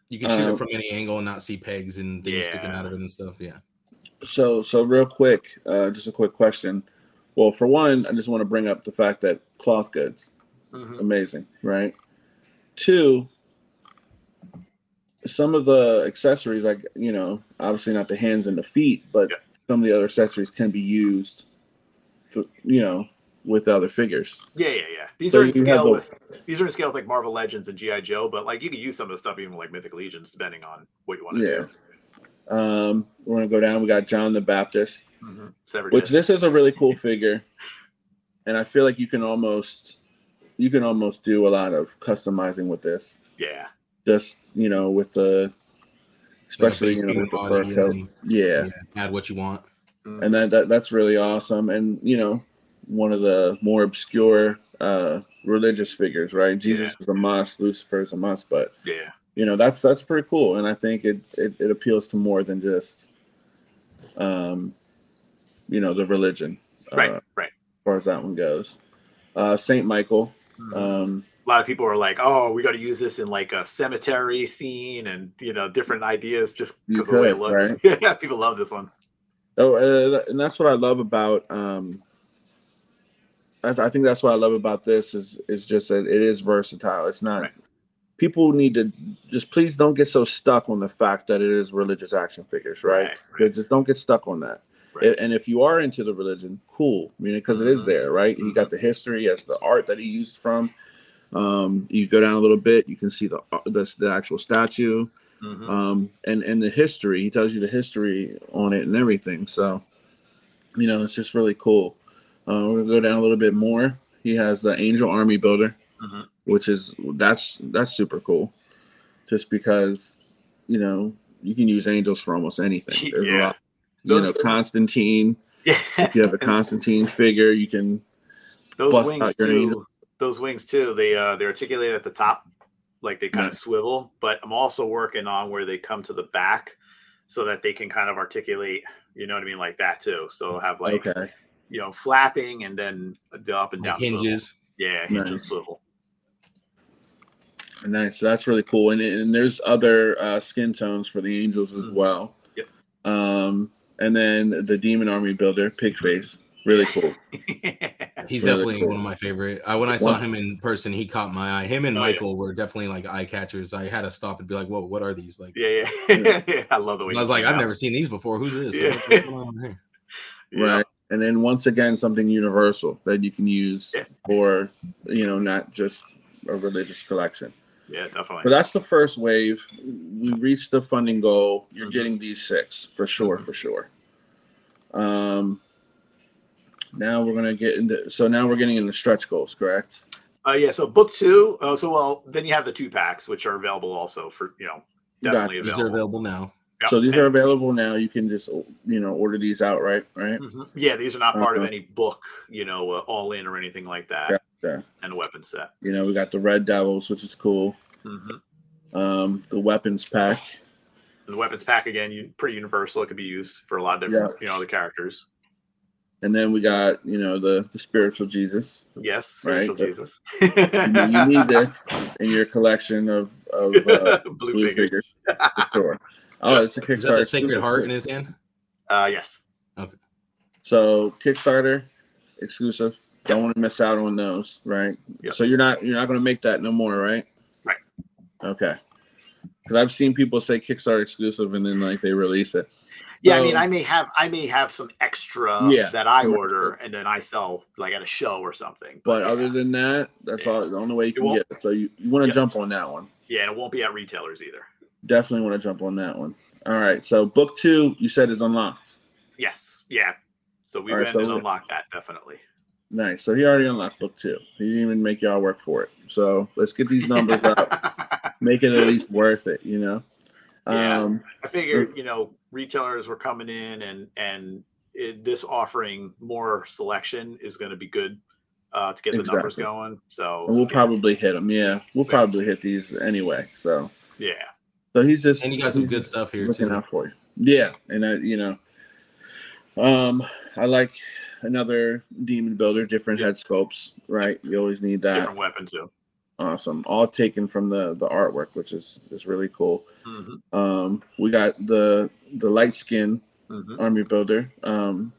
B: You can shoot
D: Um,
B: it from any angle and not see pegs and things
C: Yeah.
B: sticking out of it and stuff. Yeah.
D: So, so real quick, uh, just a quick question. Well, for one, I just want to bring up the fact that cloth goods,
C: Mhm.
D: amazing, right? Two, some of the accessories, like, you know, obviously not the hands and the feet, but
C: Yeah.
D: some of the other accessories can be used, to, you know, with other figures.
C: Yeah, yeah, yeah. These
D: So
C: are in
D: you have
C: scale
D: the-
C: with these are in scale with like Marvel Legends and G I Joe, but like you can use some of the stuff even with, like Mythic Legions, depending on what you want to
D: Yeah.
C: do.
D: Um, we're gonna go down. We got John the Baptist,
C: Mm-hmm. Severed
D: which
C: Disc.
D: this is a really cool figure, and I feel like you can almost, you can almost do a lot of customizing with this.
C: Yeah.
D: Just, you know, with the, especially,
B: base
D: you know,
B: paint
D: with the
B: body
D: fur
B: and
D: coat.
B: then-
D: Yeah.
B: Yeah. Add what you want.
C: Mhm.
D: And that, that that's really awesome. And, you know, one of the more obscure uh, religious figures, right? Jesus
C: Yeah.
D: is a must, Lucifer is a must, but,
C: yeah.
D: you know, that's that's pretty cool. And I think it, it, it appeals to more than just, um, you know, the religion,
C: Right,
D: uh,
C: right.
D: as far as that one goes. Uh, Saint Michael.
C: Mhm.
D: Um,
C: A lot of people are like, "Oh, we got to use this in like a cemetery scene," and you know, different ideas just
D: You
C: because of the way it
D: could,
C: looks.
D: right?
C: Yeah, people love this one.
D: Oh, uh, and that's what I love about. Um, that's, I think that's what I love about this is is just that it is versatile. It's not.
C: Right.
D: People need to just please don't get so stuck on the fact that it is religious action figures, right?
C: Right,
D: They Just don't get stuck on that.
C: Right.
D: And if you are into the religion, cool. I mean, because it is
C: Mhm.
D: there, right? He got the history, he has the art that he used from. Um, you go down a little bit, you can see the the, the actual statue.
C: Mhm.
D: um, and and the history. He tells you the history on it and everything. So, you know, it's just really cool. Uh, we're gonna go down a little bit more. He has the Angel Army Builder,
C: Mhm.
D: which is that's that's super cool. Just because, you know, you can use angels for almost anything. There's a
C: Yeah.
D: lot, you know,
C: Those-
D: Constantine.
C: Yeah.
D: If you have a Constantine figure, you can
C: Those
D: bust
C: wings
D: out your
C: too.
D: angel.
C: Those wings too. They uh they articulate at the top, like they kind of
D: Nice.
C: swivel. But I'm also working on where they come to the back, so that they can kind of articulate. You know what I mean, like that too. So have like
D: Okay.
C: you know flapping and then the up and
B: Like
C: down swivel.
B: hinges.
C: Yeah, hinge and
D: Nice.
C: swivel.
D: Nice. So that's really cool. And, and there's other uh, skin tones for the angels as
C: Mhm.
D: well.
C: Yep.
D: Um, and then the Demon Army Builder, Pigface. Really cool.
B: He's
D: Really
B: definitely
D: cool.
B: one of my favorite. I, when I saw
D: One-
B: him in person, he caught my eye. Him and
C: Oh, yeah.
B: Michael were definitely like eye catchers. I had to stop and be like, "Whoa, what are these?" Like,
C: yeah, yeah. yeah. I love the way
B: I was
C: he
B: like,
C: came
B: "I've
C: out.
B: never seen these before. Who's this?
C: Yeah.
B: What's going on here?"
C: Yeah.
D: Right. And then once again, something universal that you can use
C: Yeah.
D: for, you know, not just a religious collection.
C: Yeah,
D: So
C: definitely.
D: that's the first wave. We reached the funding goal. You're
C: Mhm.
D: getting these six for sure,
C: Mhm.
D: for sure. Um, now we're gonna get into. So now we're getting into stretch goals, correct?
C: Uh, yeah. So book two. Oh, so well, then you have the two packs, which are available also for you know definitely
B: These are
C: available.
B: available now.
C: Yep.
D: So these
C: And-
D: are available now. You can just, you know, order these out, right? Right.
C: Mhm. Yeah, these are not part of
D: Uh-huh.
C: any book, you know, uh, all in or anything like that.
D: Gotcha.
C: And a weapon set.
D: You know, we got the Red Devils, which is cool.
C: hmm
D: Um, the weapons pack.
C: And the weapons pack again, you pretty universal. It could be used for a lot of different, you know, the characters.
D: And then we got, you know, the, the spiritual Jesus.
C: Yes, spiritual
D: Right.
C: Jesus.
D: You, you need this in your collection of, of uh,
C: blue,
D: blue
C: figures.
D: for sure. Oh, it's a
B: Is that
D: Kickstarter.
B: the Sacred
D: exclusive,
B: Heart
D: too.
B: in his hand?
C: Uh, yes.
D: So Kickstarter exclusive. Don't want to miss out on those, right?
C: Yep.
D: So you're not you're not going to make that no more, right?
C: Right.
D: Okay. Because I've seen people say Kickstarter exclusive and then like they release it.
C: Yeah, I
D: So-
C: mean, I may have, I may have some extra
D: Yeah,
C: that I
D: some
C: order
D: extra.
C: and then I sell like at a show or something.
D: But
C: yeah.
D: other than that, that's
C: Yeah.
D: all the only way you
C: It
D: can
C: won't-
D: get it. So you, you want to
C: Yep.
D: jump on that one.
C: yeah, and it won't be at retailers either.
D: Definitely want to jump on that one. All right. So book two, you said is unlocked.
C: Yes, yeah. So we
D: All right,
C: went
D: so
C: and
D: we-
C: unlocked that definitely.
D: Nice. So he already unlocked book two. He didn't even make y'all work for it. So let's get these numbers up. Make it at least worth it, you know?
C: Yeah.
D: Um,
C: I figured, you know, retailers were coming in and and it, this offering more selection is going to be good uh, to get the numbers
D: Exactly.
C: going. So
D: and we'll
C: yeah,
D: probably hit them. Yeah. We'll probably hit these anyway. So,
C: yeah,
D: so he's just
B: And you got some
D: he's
B: good
D: just
B: stuff here
D: looking
B: too.
D: out for you. Yeah. And I, you know, um, I like another demon builder, different
C: Yeah.
D: head scopes, right? You always need that.
C: different weapon too.
D: Awesome. All taken from the the artwork, which is is really cool.
C: Mm-hmm.
D: Um, we got the the light skin
C: Mm-hmm.
D: army builder. Um,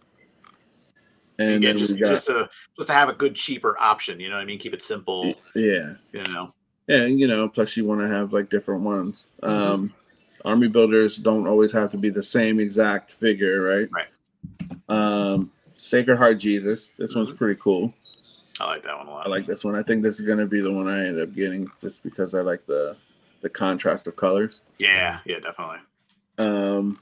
D: and
C: Again,
D: then
C: just
D: we got
C: just to just to have a good cheaper option. You know what I mean? Keep it simple.
D: yeah,
C: You know.
D: yeah. And, you know, plus you want to have like different ones.
C: Mhm.
D: Um, army builders don't always have to be the same exact figure, right?
C: Right.
D: Um, Sacred Heart Jesus. This one's
C: Mhm.
D: pretty cool.
C: I like that one a lot.
D: I like this one. I think this is gonna be the one I end up getting just because I like the the contrast of colors.
C: Yeah, yeah, definitely.
D: Um,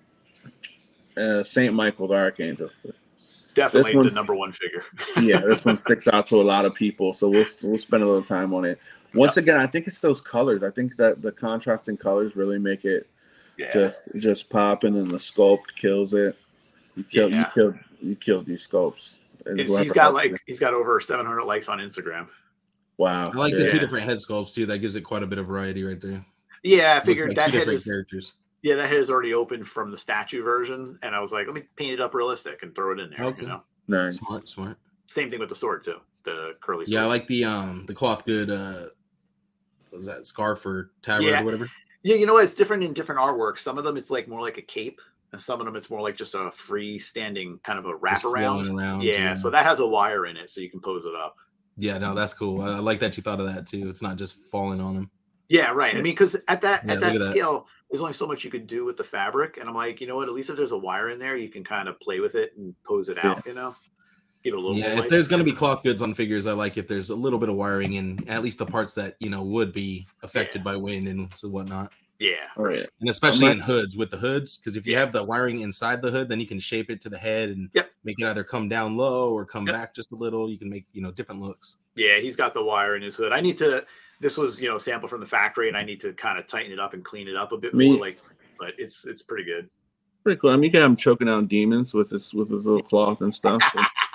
D: uh, Saint Michael the Archangel.
C: Definitely the
D: one's-
C: number one figure.
D: Yeah, this one sticks out to a lot of people, so we'll we'll spend a little time on it. Once again, I think it's those colors. I think that the contrasting colors really make it
C: Yeah.
D: just just pop, and then the sculpt kills it. You killed you
C: Yeah.
D: killed you killed these sculpts. And
C: It's-
D: whoever
C: he's got
D: helped
C: like
D: you.
C: he's got over seven hundred likes on Instagram.
D: Wow.
B: I like the
D: yeah.
B: two different head sculpts too. That gives it quite a bit of variety right there.
C: Yeah, I
B: Looks
C: figured
B: like
C: that
B: two
C: head
B: different
C: is
B: characters.
C: yeah that head is already open from the statue version, and I was like, let me paint it up realistic and throw it in there.
B: Okay.
C: You know,
D: Nice.
B: Smart, smart.
C: same thing with the sword too, the curly sword.
B: Yeah, I like the um the cloth good uh what was that scarf or tabard
C: Yeah.
B: or whatever.
C: Yeah, you know what? It's different in different artwork. Some of them it's like more like a cape, and some of them it's more like just a freestanding kind of a
B: Just
C: wraparound.
B: flowing around.
C: Yeah, so that has a wire in it, so you can pose it up.
B: yeah, no, that's cool. I, I like that you thought of that too. It's not just falling on him.
C: Yeah, right. I mean, because at that
B: Yeah,
C: at
B: look
C: that
B: at that.
C: scale, there's only so much you could do with the fabric, and I'm like, you know what? At least if there's a wire in there, you can kind of play with it and pose it out. You know, give it a little.
B: Yeah,
C: more
B: if
C: life.
B: there's gonna be cloth goods on figures, I like if there's a little bit of wiring in at least the parts that you know would be affected
C: Yeah.
B: by wind and so whatnot.
C: yeah,
D: Oh, yeah.
B: And especially
D: I'm
B: in hoods with the hoods, because if you
C: Yeah.
B: have the wiring inside the hood, then you can shape it to the head and
C: Yep.
B: make it either come down low or come
C: Yep.
B: back just a little. You can make you know different looks.
C: yeah. He's got the wire in his hood. I need to. This was you know a sample from the factory, and I need to kind of tighten it up and clean it up a bit
D: Me-
C: more. Like, but it's it's pretty good.
D: Pretty cool. I mean, you can have him choking down demons with this with his little cloth and stuff.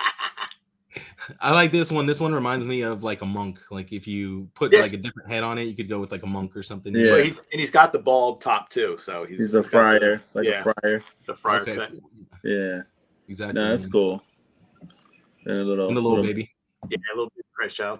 B: I like this one. This one reminds me of like a monk. Like if you put
C: Yeah.
B: like a different head on it, you could go with like a monk or something.
D: Yeah.
C: But he's and he's got the bald top too, so he's
D: He's a
C: got
D: friar, like
C: yeah.
D: a friar.
C: The, the friar
B: Okay.
C: cut.
D: Yeah.
B: Exactly.
D: No, that's cool. And a little,
B: And the little baby.
C: Yeah, a little bit of Christ child.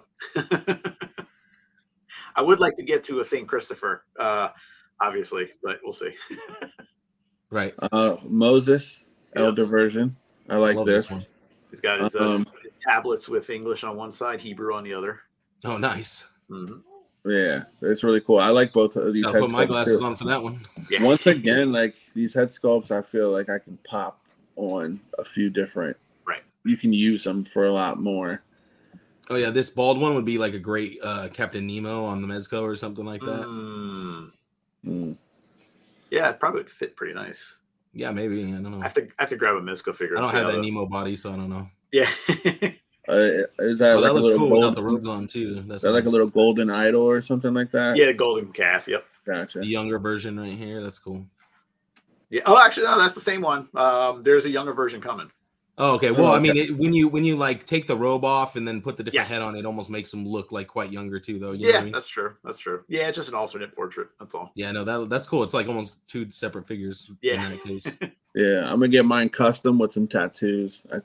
C: I would like to get to a Saint Christopher, uh, obviously, but we'll see.
B: Right.
D: Uh, Moses,
C: Yeah.
D: elder version. I like
B: Love
D: this.
B: this one.
C: He's got his, uh,
D: Um,
C: his tablets with English on one side, Hebrew on the other.
B: Oh, nice.
C: Mhm.
D: Yeah, it's really cool. I like both of these
B: I'll
D: head
B: put my
D: sculpts
B: glasses
D: too.
B: on for that one.
C: Yeah.
D: Once again, like these head sculpts, I feel like I can pop on a few different.
C: Right.
D: You can use them for a lot more.
B: Oh yeah, this bald one would be like a great uh, Captain Nemo on the Mezco or something like that.
C: Mm.
D: Mm.
C: Yeah, it probably would fit pretty nice.
B: Yeah, maybe. I don't know.
C: I have to I have to grab a Mizco figure.
B: I
C: and
B: don't
C: see
B: have
C: how
B: that
C: the-
B: Nemo body, so I don't know.
C: Yeah.
D: Uh, is that
B: Oh,
D: like
B: that
D: a
B: looks
D: little
B: cool
D: gold,
B: without the robes on too. That's
D: is that like a
B: nice.
D: little golden idol or something like that?
C: yeah, golden calf. Yep.
D: Gotcha.
B: The younger version right here. That's cool.
C: Yeah. Oh, actually, no, that's the same one. Um, there's a younger version coming.
B: Oh, okay. Well,
D: Oh,
B: I mean, it, when you when you like take the robe off and then put the different head on,
C: Yes.
B: it almost makes them look like quite younger too, though. You know
C: Yeah,
B: what I mean?
C: that's true. That's true. Yeah, it's just an alternate portrait. That's all.
B: Yeah, no, that that's cool. It's like almost two separate figures
C: Yeah.
B: in that case.
D: Yeah, I'm gonna get mine custom with some tattoos. I think.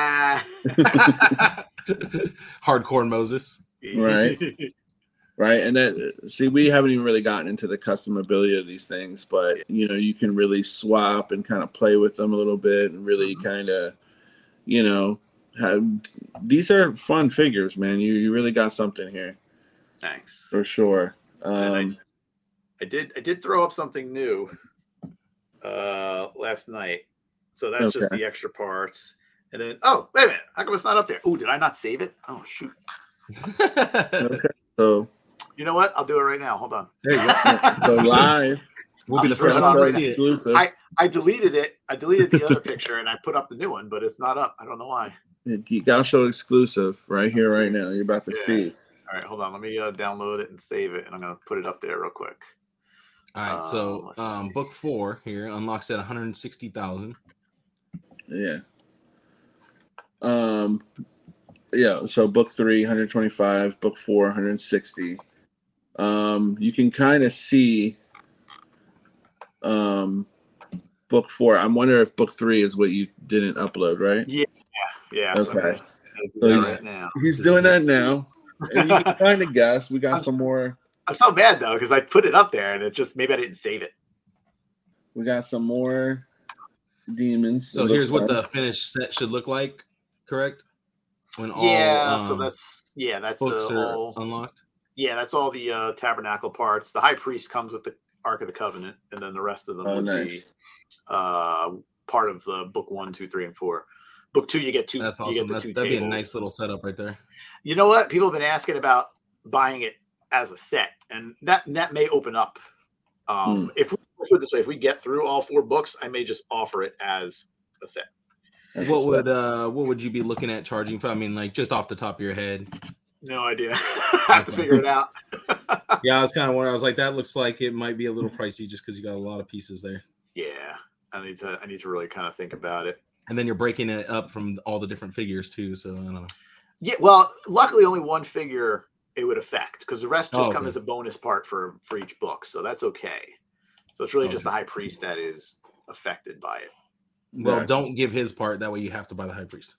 C: Ah.
B: Hardcore Moses.
D: Right. Right, and that see, we haven't even really gotten into the customability of these things, but you know, you can really swap and kind of play with them a little bit, and really
C: Mhm.
D: kind of, you know, have these are fun figures, man. You you really got something here
C: Thanks.
D: for sure.
C: And I-
D: Um,
C: I did I did throw up something new uh last night. So that's just
D: Okay.
C: the extra parts. And then oh wait a minute, how come it's not up there? Oh, did I not save it? Oh shoot.
D: okay, so
C: You know what? I'll do it right now. Hold on.
B: There you go.
D: so live,
B: We'll be the
C: I'm
B: first
C: sure
B: ones
C: it's
B: to see it.
D: exclusive.
C: I- I deleted it. I deleted the other picture and I put up the new one, but it's not up. I don't know why.
D: Geek Out Show exclusive right here, right now. You're about to
C: Yeah.
D: see.
C: All right, hold on. Let me uh, download it and save it, and I'm gonna put it up there real quick.
B: All right,
C: Um,
B: so
C: let's
B: um,
C: see.
B: book four here unlocks at one hundred sixty thousand.
D: Yeah. Um. Yeah. So book three, one hundred twenty-five. Book four, one hundred sixty. Um. You can kind of see. Um. Book four. I'm wondering if book three is what you didn't upload, right?
C: Yeah. So
D: Okay.
C: I'm gonna do
D: So
C: that
D: he's-
C: right now.
D: He's
B: This
D: doing
B: is-
D: that now. and you can kind of guess. We got
C: I'm,
D: some more.
C: I'm so mad though because I put it up there and it just maybe I didn't save it.
D: We got some more demons.
B: So here's what the finished set should look like. Correct? When all
C: yeah,
B: um,
C: so that's yeah, that's
B: books
C: uh,
B: are
C: all
B: unlocked.
C: yeah, that's all the uh, tabernacle parts. The high priest comes with the Ark of the Covenant, and then the rest of them
D: Oh,
C: would
D: nice.
C: be uh, part of the book one, two, three, and four. Book two, you get two.
B: That's
C: You
B: awesome.
C: get the
B: That,
C: two
B: that'd be a
C: tables.
B: nice little setup right there.
C: You know what? People have been asking about buying it as a set, and that that may open up. Um,
D: Hmm.
C: If we let's put it this way, if we get through all four books, I may just offer it as a set.
D: That's
B: What
D: what's
B: would
D: up.
B: uh what would you be looking at charging for? I mean, like just off the top of your head.
C: No idea. I have to figure it out.
B: Yeah, I was kind of wondering. I was like, that looks like it might be a little pricey just because you got a lot of pieces there.
C: Yeah, I need to. I need to really kind of think about it.
B: And then you're breaking it up from all the different figures too. So I don't know.
C: Yeah, well, luckily only one figure it would affect because the rest just
B: Oh,
C: come
B: okay.
C: as a bonus part for for each book, so that's okay. So it's really just
B: Okay.
C: the high priest that is affected by it.
B: Well,
D: Gotcha.
B: don't give his part. That way you have to buy the high priest.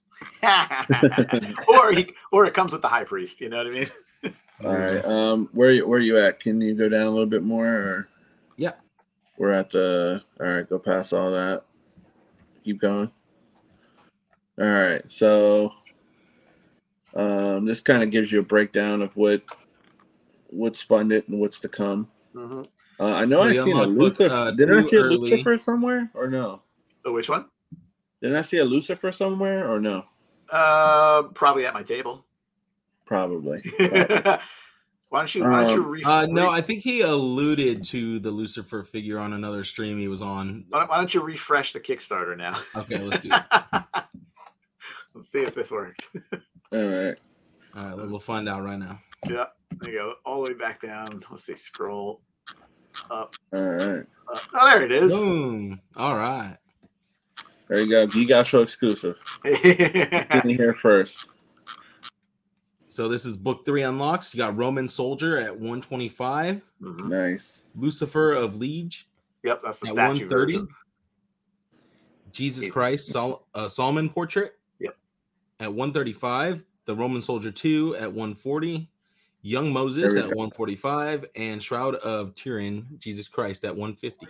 C: or he, or it comes with the high priest. You know what I mean?
D: All right. Um, where you- where you at? Can you go down a little bit more? Or
B: Yeah.
D: we're at the. All right, go past all that. Keep going. All right. So, um, this kind of gives you a breakdown of what what's funded and what's to come.
C: Mm-hmm.
D: Uh, I know
B: So
D: I
B: the
D: seen a
B: unlock book,
D: Lucifer.
B: uh,
D: Didn't I
B: too
D: see a
B: early.
D: Lucifer somewhere or no?
C: Oh, which one?
D: Didn't I see a Lucifer somewhere or no?
C: Uh, probably at my table.
D: Probably.
C: why don't you? Why don't you?
D: Um,
C: Re-
B: Uh, no,
C: re-
B: I think he alluded to the Lucifer figure on another stream he was on.
C: why, don't, why don't you refresh the Kickstarter now?
B: Okay, let's do it.
C: Let's see if this works.
D: All right.
B: All right, well, we'll find out right now.
C: Yeah, there you go. All the way back down. Let's see. Scroll up.
D: All right.
C: up. Oh, there it is.
B: Boom. All right.
D: There you go. You got show exclusive. Get in here first.
B: So this is book three unlocks. You got Roman Soldier at one twenty-five,
C: Mhm.
D: Nice.
B: Lucifer of Liege
C: Yep, that's the
B: at
C: statue
B: one thirty,
C: version.
B: Jesus
C: Easy.
B: Christ Sol- uh, Solomon portrait
C: Yep.
B: at one thirty-five, the Roman Soldier two at one forty, Young Moses
D: There we
B: at
D: go.
B: one forty-five, and Shroud of Turin, Jesus Christ at one fifty.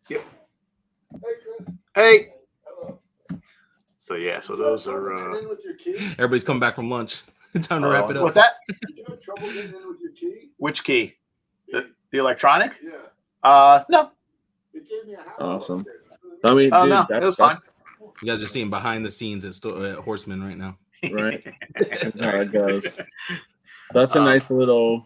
C: Hey. So yeah, so those are. Uh,
B: Everybody's coming back from lunch. Time to
C: uh,
B: wrap it up.
C: What's that?
E: Did you have trouble getting in with your key?
C: Which key? The, the electronic?
E: Yeah.
C: Uh, no.
E: It gave me a house.
D: Awesome.
E: upstairs.
D: I mean,
C: Oh,
D: dude,
C: no,
D: that's,
C: it was fine.
D: that's
B: You guys are seeing behind the scenes at, Sto- at Horseman right now.
D: right. That's how it goes. That's a
C: Uh,
D: nice little,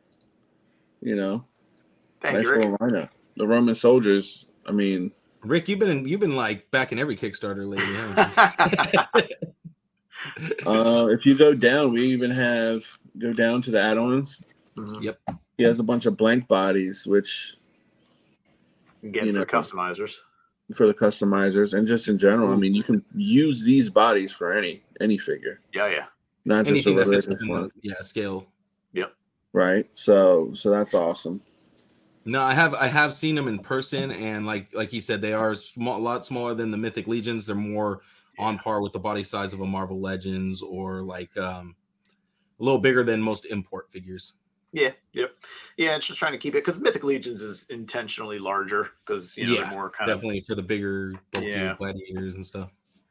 D: you know,
C: Thank
D: nice
C: you, Rick.
D: little lineup. The Roman soldiers. I mean,
B: Rick, you've been you've been like back in every Kickstarter lately, haven't you?
D: uh, if you go down, we even have go down to the add-ons.
C: Mhm.
B: Yep.
D: He has a bunch of blank bodies, which
C: Again,
D: You
C: for
D: know.
C: the customizers.
D: for the customizers and just in general. I mean, you can use these bodies for any any figure,
C: Yeah, yeah.
D: not just a
B: Anything that fits
D: religious
B: within
D: one,
B: the yeah scale.
D: right? So, so that's awesome.
B: No, I have I have seen them in person, and like like you said, they are small, a lot smaller than the Mythic Legions. They're more on par with the body size of a Marvel Legends, or like um, a little bigger than most import figures.
C: Yeah, yep. Yeah, it's just trying to keep it because Mythic Legions is intentionally larger because you know
B: Yeah,
C: they're more kind of
B: Definitely for the bigger, bulkier
C: Yeah.
B: gladiators and stuff.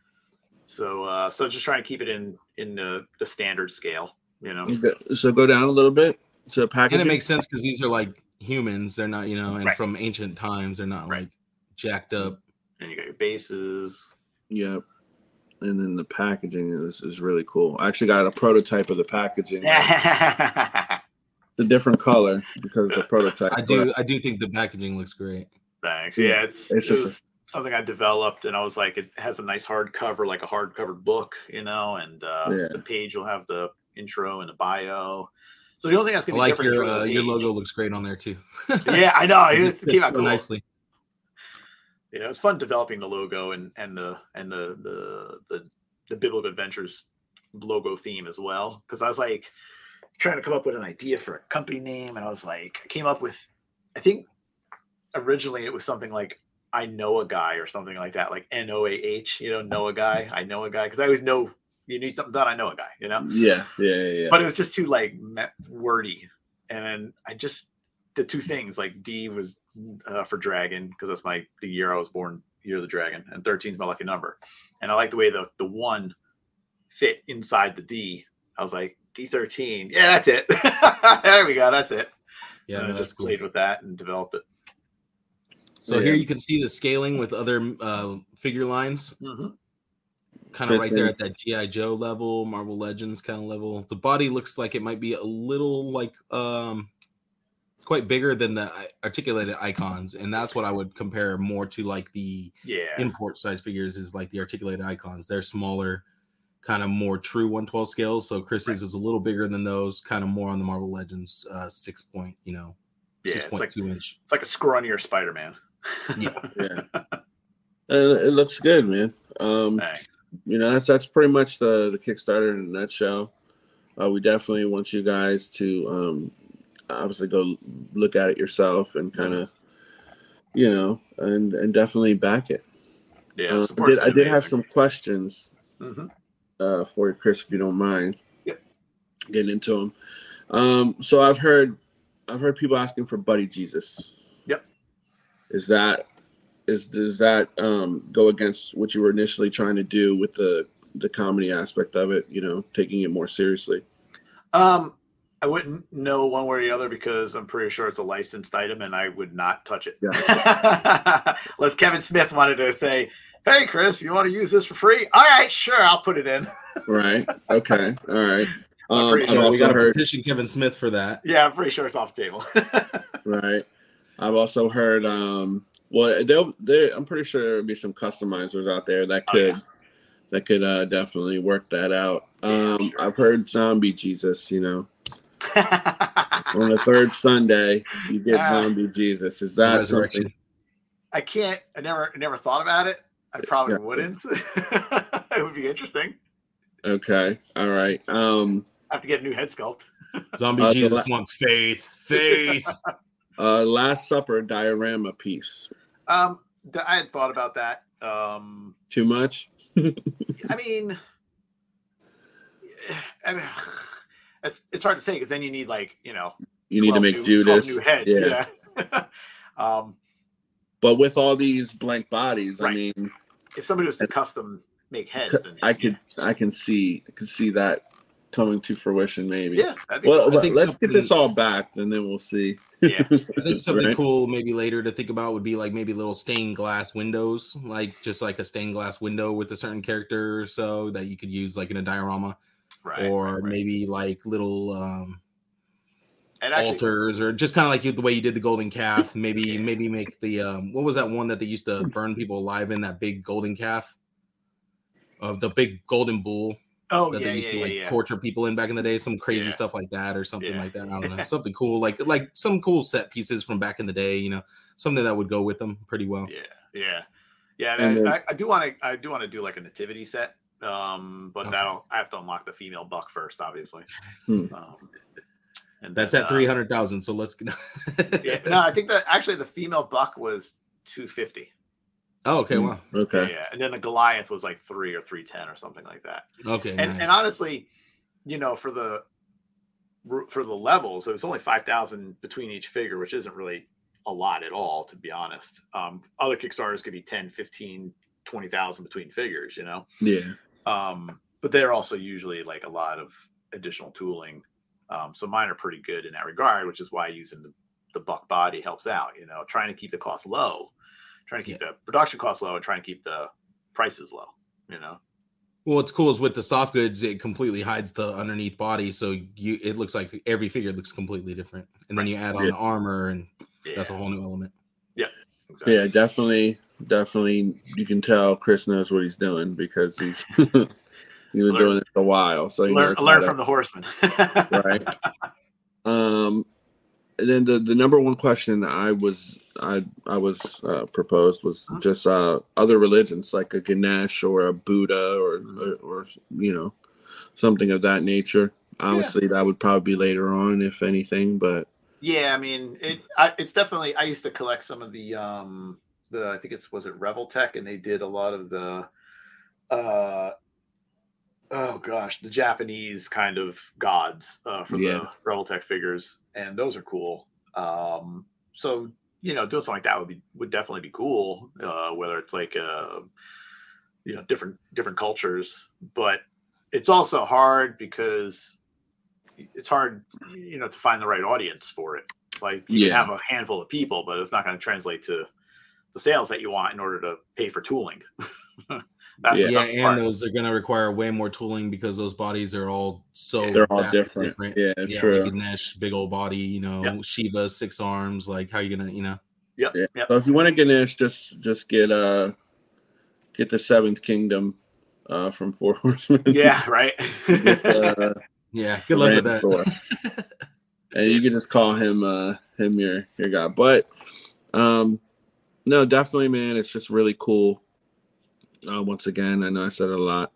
C: so uh so just trying to keep it in in the, the standard scale, you know.
D: So go down a little bit to packaging.
B: And it makes sense because these are like humans. They're not, you know, and
C: Right.
B: from ancient times, they're not
C: Right.
B: like jacked up.
C: And you got your bases.
D: Yep. And then the packaging is, is really cool. I actually got a prototype of the packaging.
C: Thanks.
D: It's a different color because it's a prototype.
B: I do, I do think the packaging looks great.
C: Yeah,
D: Yeah,
C: it's,
D: it's
C: it
D: just
C: was something I developed and I was like, it has a nice hardcover, like a hardcover book, you know, and uh
D: Yeah.
C: the page will have the intro and the bio. So the only thing that's
B: I
C: gonna be
B: like
C: different is
B: your
C: really
B: uh,
C: the
B: your
C: page.
B: logo looks great on there too.
C: Yeah, I know.
B: It
C: It,
B: just
C: just came
B: fits
C: out
B: so
C: cool.
B: nicely.
C: Yeah, it's fun developing the logo and and the and the the the, the Biblical Adventures logo theme as well. Because I was like trying to come up with an idea for a company name, and I was like, I came up with, I think originally it was something like I know a guy or something like that, like N O A H, you know, know a guy. I know a guy because I always know you need something done, I know a guy, you know?
D: Yeah, yeah, yeah. yeah.
C: But it was just too like wordy. And then I just did two things. Like D was uh, for dragon, because that's my the year I was born, year of the dragon, and thirteen is my lucky number. And I like the way the the one fit inside the D. I was like, D thirteen. Yeah, that's it. There we go. That's it.
B: Yeah,
C: and
B: no,
C: I
B: that's
C: just
B: cool.
C: played with that and developed it.
B: So
D: Yeah.
B: here you can see the scaling with other uh, figure lines.
C: Mm-hmm.
B: Kind of
D: Fits
B: right there
D: in.
B: at that G I Joe level, Marvel Legends kind of level. The body looks like it might be a little like um quite bigger than the articulated icons, and that's what I would compare more to like the
C: Yeah.
B: import size figures is like the articulated icons. They're smaller, kind of more true one twelve scales. So Chris's
C: Right.
B: is a little bigger than those, kind of more on the Marvel Legends uh six point, you know,
C: Yeah,
B: six
C: it's
B: point
C: like
B: two inch.
C: it's like a scrawnier Spider-Man.
B: Yeah.
D: yeah. Uh, it looks good, man. Um,
C: Thanks.
D: you know, that's that's pretty much the the Kickstarter in a nutshell. Uh, we definitely want you guys to um, obviously go look at it yourself and kind of, you know, and and definitely back it.
C: Yeah,
D: Uh, I
C: support's
D: did, I
C: been
D: did have
C: amazing.
D: some questions
C: Mhm.
D: uh, for you, Chris, if you don't mind.
C: Yep.
D: Getting into them. Um, so I've heard, I've heard people asking for Buddy Jesus.
C: Yep.
D: Is that, is does that um, go against what you were initially trying to do with the the comedy aspect of it? You know, taking it more seriously.
C: Um, I wouldn't know one way or the other because I'm pretty sure it's a licensed item and I would not touch it.
D: Yeah.
C: Unless Kevin Smith wanted to say, "Hey, Chris, you want to use this for free?" All right, sure, I'll put it in.
D: Right. Okay. All right.
C: I'm
D: Um,
C: pretty
D: I've
C: sure
B: we
D: also
B: got to
D: heard.
B: petition Kevin Smith for that.
C: Yeah, I'm pretty sure it's off the table.
D: Right. I've also heard. Um, well, they'll. They, I'm pretty sure there'll be some customizers out there that
C: Oh,
D: could
C: yeah.
D: that could uh, definitely work that out.
C: Yeah, I'm
D: Um,
C: sure.
D: I've heard Zombie Jesus. You know, on the third Sunday, you get
C: Ah.
D: Zombie Jesus. Is that
B: Resurrection.
D: something?
C: I can't. I never, I never thought about it. I probably
D: Yeah.
C: wouldn't. It would be interesting.
D: Okay. All right. Um,
C: I have to get a new head sculpt.
B: Zombie
D: Uh, the
B: Jesus
D: la-
B: wants faith. Faith.
D: uh, Last Supper diorama piece.
C: Um, th- I had thought about that. Um,
D: Too much?
C: I mean, I mean, it's it's hard to say because then you need like you know
D: You need to
C: twelve
D: make
C: new, twelve
D: Judas.
C: new heads.
D: Yeah.
C: Yeah. um,
D: But with all these blank bodies, I
C: Right.
D: mean,
C: if somebody was to custom make heads, then
D: I could, I can see, I can see that coming to fruition. Maybe.
C: yeah, that'd be
D: Well,
C: cool.
B: I think
D: let's get this
B: something-
D: all back, and then we'll see.
C: yeah.
B: I think something
D: Right?
B: cool maybe later to think about would be like maybe little stained glass windows, like just like a stained glass window with a certain character or so that you could use like in a diorama,
C: Right.
B: or
C: right, right.
B: maybe like little um,
C: and actually,
B: altars, or just kind of like you, the way you did the golden calf. Maybe maybe make the um, what was that one that they used to burn people alive in, that big golden calf, of the big golden bull
C: oh
B: that
C: yeah,
B: they used
C: yeah,
B: to
C: yeah,
B: like
C: yeah.
B: torture people in back in the day, some crazy
C: Yeah.
B: stuff like that, or something
C: Yeah.
B: like that. I don't know, something cool, like like some cool set pieces from back in the day, you know, something that would go with them pretty well.
C: Yeah, yeah, yeah.
D: And
C: And
D: then-
C: I, I do want to, I do want to do like a nativity set, um, but
B: Okay.
C: that'll I have to unlock the female buck first, obviously.
D: Hmm.
C: Um, and
B: That's
C: then,
B: at
C: uh,
B: three hundred thousand. So let's get.
C: Yeah, no, I think that actually the female buck was two fifty.
B: Oh, okay. Wow.
D: Okay.
C: Yeah, and then the Goliath was like three or three ten or something like that.
B: Okay.
C: And
B: nice.
C: and honestly, you know, for the for the levels, it was only five thousand between each figure, which isn't really a lot at all, to be honest. Um, other Kickstarters could be ten, fifteen, twenty thousand between figures, you know.
D: Yeah.
C: Um, but they're also usually like a lot of additional tooling. Um, so mine are pretty good in that regard, which is why using the, the buck body helps out, you know, trying to keep the cost low, trying to keep the production costs low, and trying to keep the prices low, you know.
B: Well, what's cool is with the soft goods, it completely hides the underneath body, so you it looks like every figure looks completely different, and then you add on
D: Yeah.
B: the armor, and
C: Yeah,
B: that's a whole new element.
C: exactly.
D: Yeah, definitely, definitely. You can tell Chris knows what he's doing because he's he's been
C: Learn-
D: doing it for a while. So he
C: Learn,
D: knows how
C: learn
D: to-
C: from the horseman.
D: right. Um, and then the, the number one question I was I I was uh, proposed was just uh, other religions like a Ganesh or a Buddha or, or or you know something of that nature. Obviously, that would probably be later on, if anything. But
C: Yeah, I mean, it. I, it's definitely. I used to collect some of the. Um, the I think it's was it Revel Tech, and they did a lot of the. Uh, oh gosh, the Japanese kind of gods uh, for
D: Yeah.
C: the Revoltech figures, and those are cool. Um, so you know, doing something like that would be would definitely be cool. Uh, whether it's like uh, you know, different different cultures, but it's also hard because it's hard, you know, to find the right audience for it. Like you
D: Yeah.
C: can have a handful of people, but it's not going to translate to the sales that you want in order to pay for tooling. That's
D: Yeah.
C: the
B: Yeah,
C: toughest
B: and
C: part.
B: those are going to require way more tooling because those bodies are all so
D: They're all
B: vastly
D: different. Yeah, true.
B: Like Ganesh, big old body, you know,
C: Yeah.
B: Shiva, six arms. Like, how you gonna, you know?
C: Yep.
D: Yeah.
C: Yep.
D: So if you want to Ganesh, just just get uh get the Seventh Kingdom uh from Four Horsemen.
C: Yeah. Right.
D: Get, uh,
B: Yeah, good luck with that.
D: Ranthor. And you can just call him uh him your your guy. But um no, definitely, man, it's just really cool. Uh, once again, I know I said it a lot.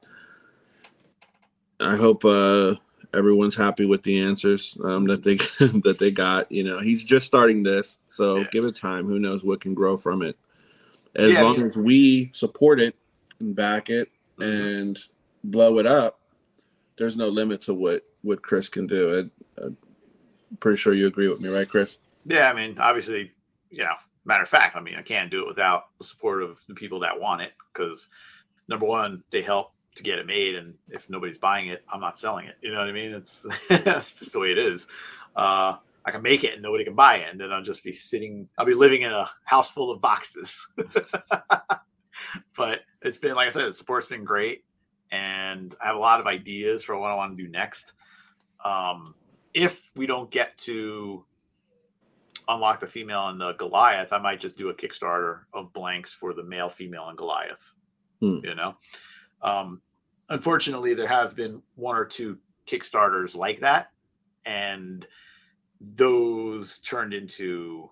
D: I hope uh everyone's happy with the answers um that they that they got. You know, he's just starting this, so
C: Yeah.
D: give it time. Who knows what can grow from it? As
C: Yeah, I
D: long
C: mean-
D: as we support it and back it
C: Mhm.
D: and blow it up, there's no limit to what what Chris can do. I, I'm pretty sure you agree with me, right, Chris?
C: Yeah, I mean, obviously, you know, matter of fact, I mean, I can't do it without the support of the people that want it because, number one, they help to get it made, and if nobody's buying it, I'm not selling it. You know what I mean? It's that's just the way it is. Uh, I can make it and nobody can buy it, and then I'll just be sitting. I'll be living in a house full of boxes. But it's been, like I said, the support's been great, and I have a lot of ideas for what I want to do next. Um, if we don't get to unlock the female and the Goliath, I might just do a Kickstarter of blanks for the male, female, and Goliath.
D: Hmm.
C: You know, um, unfortunately, there have been one or two Kickstarters like that, and those turned into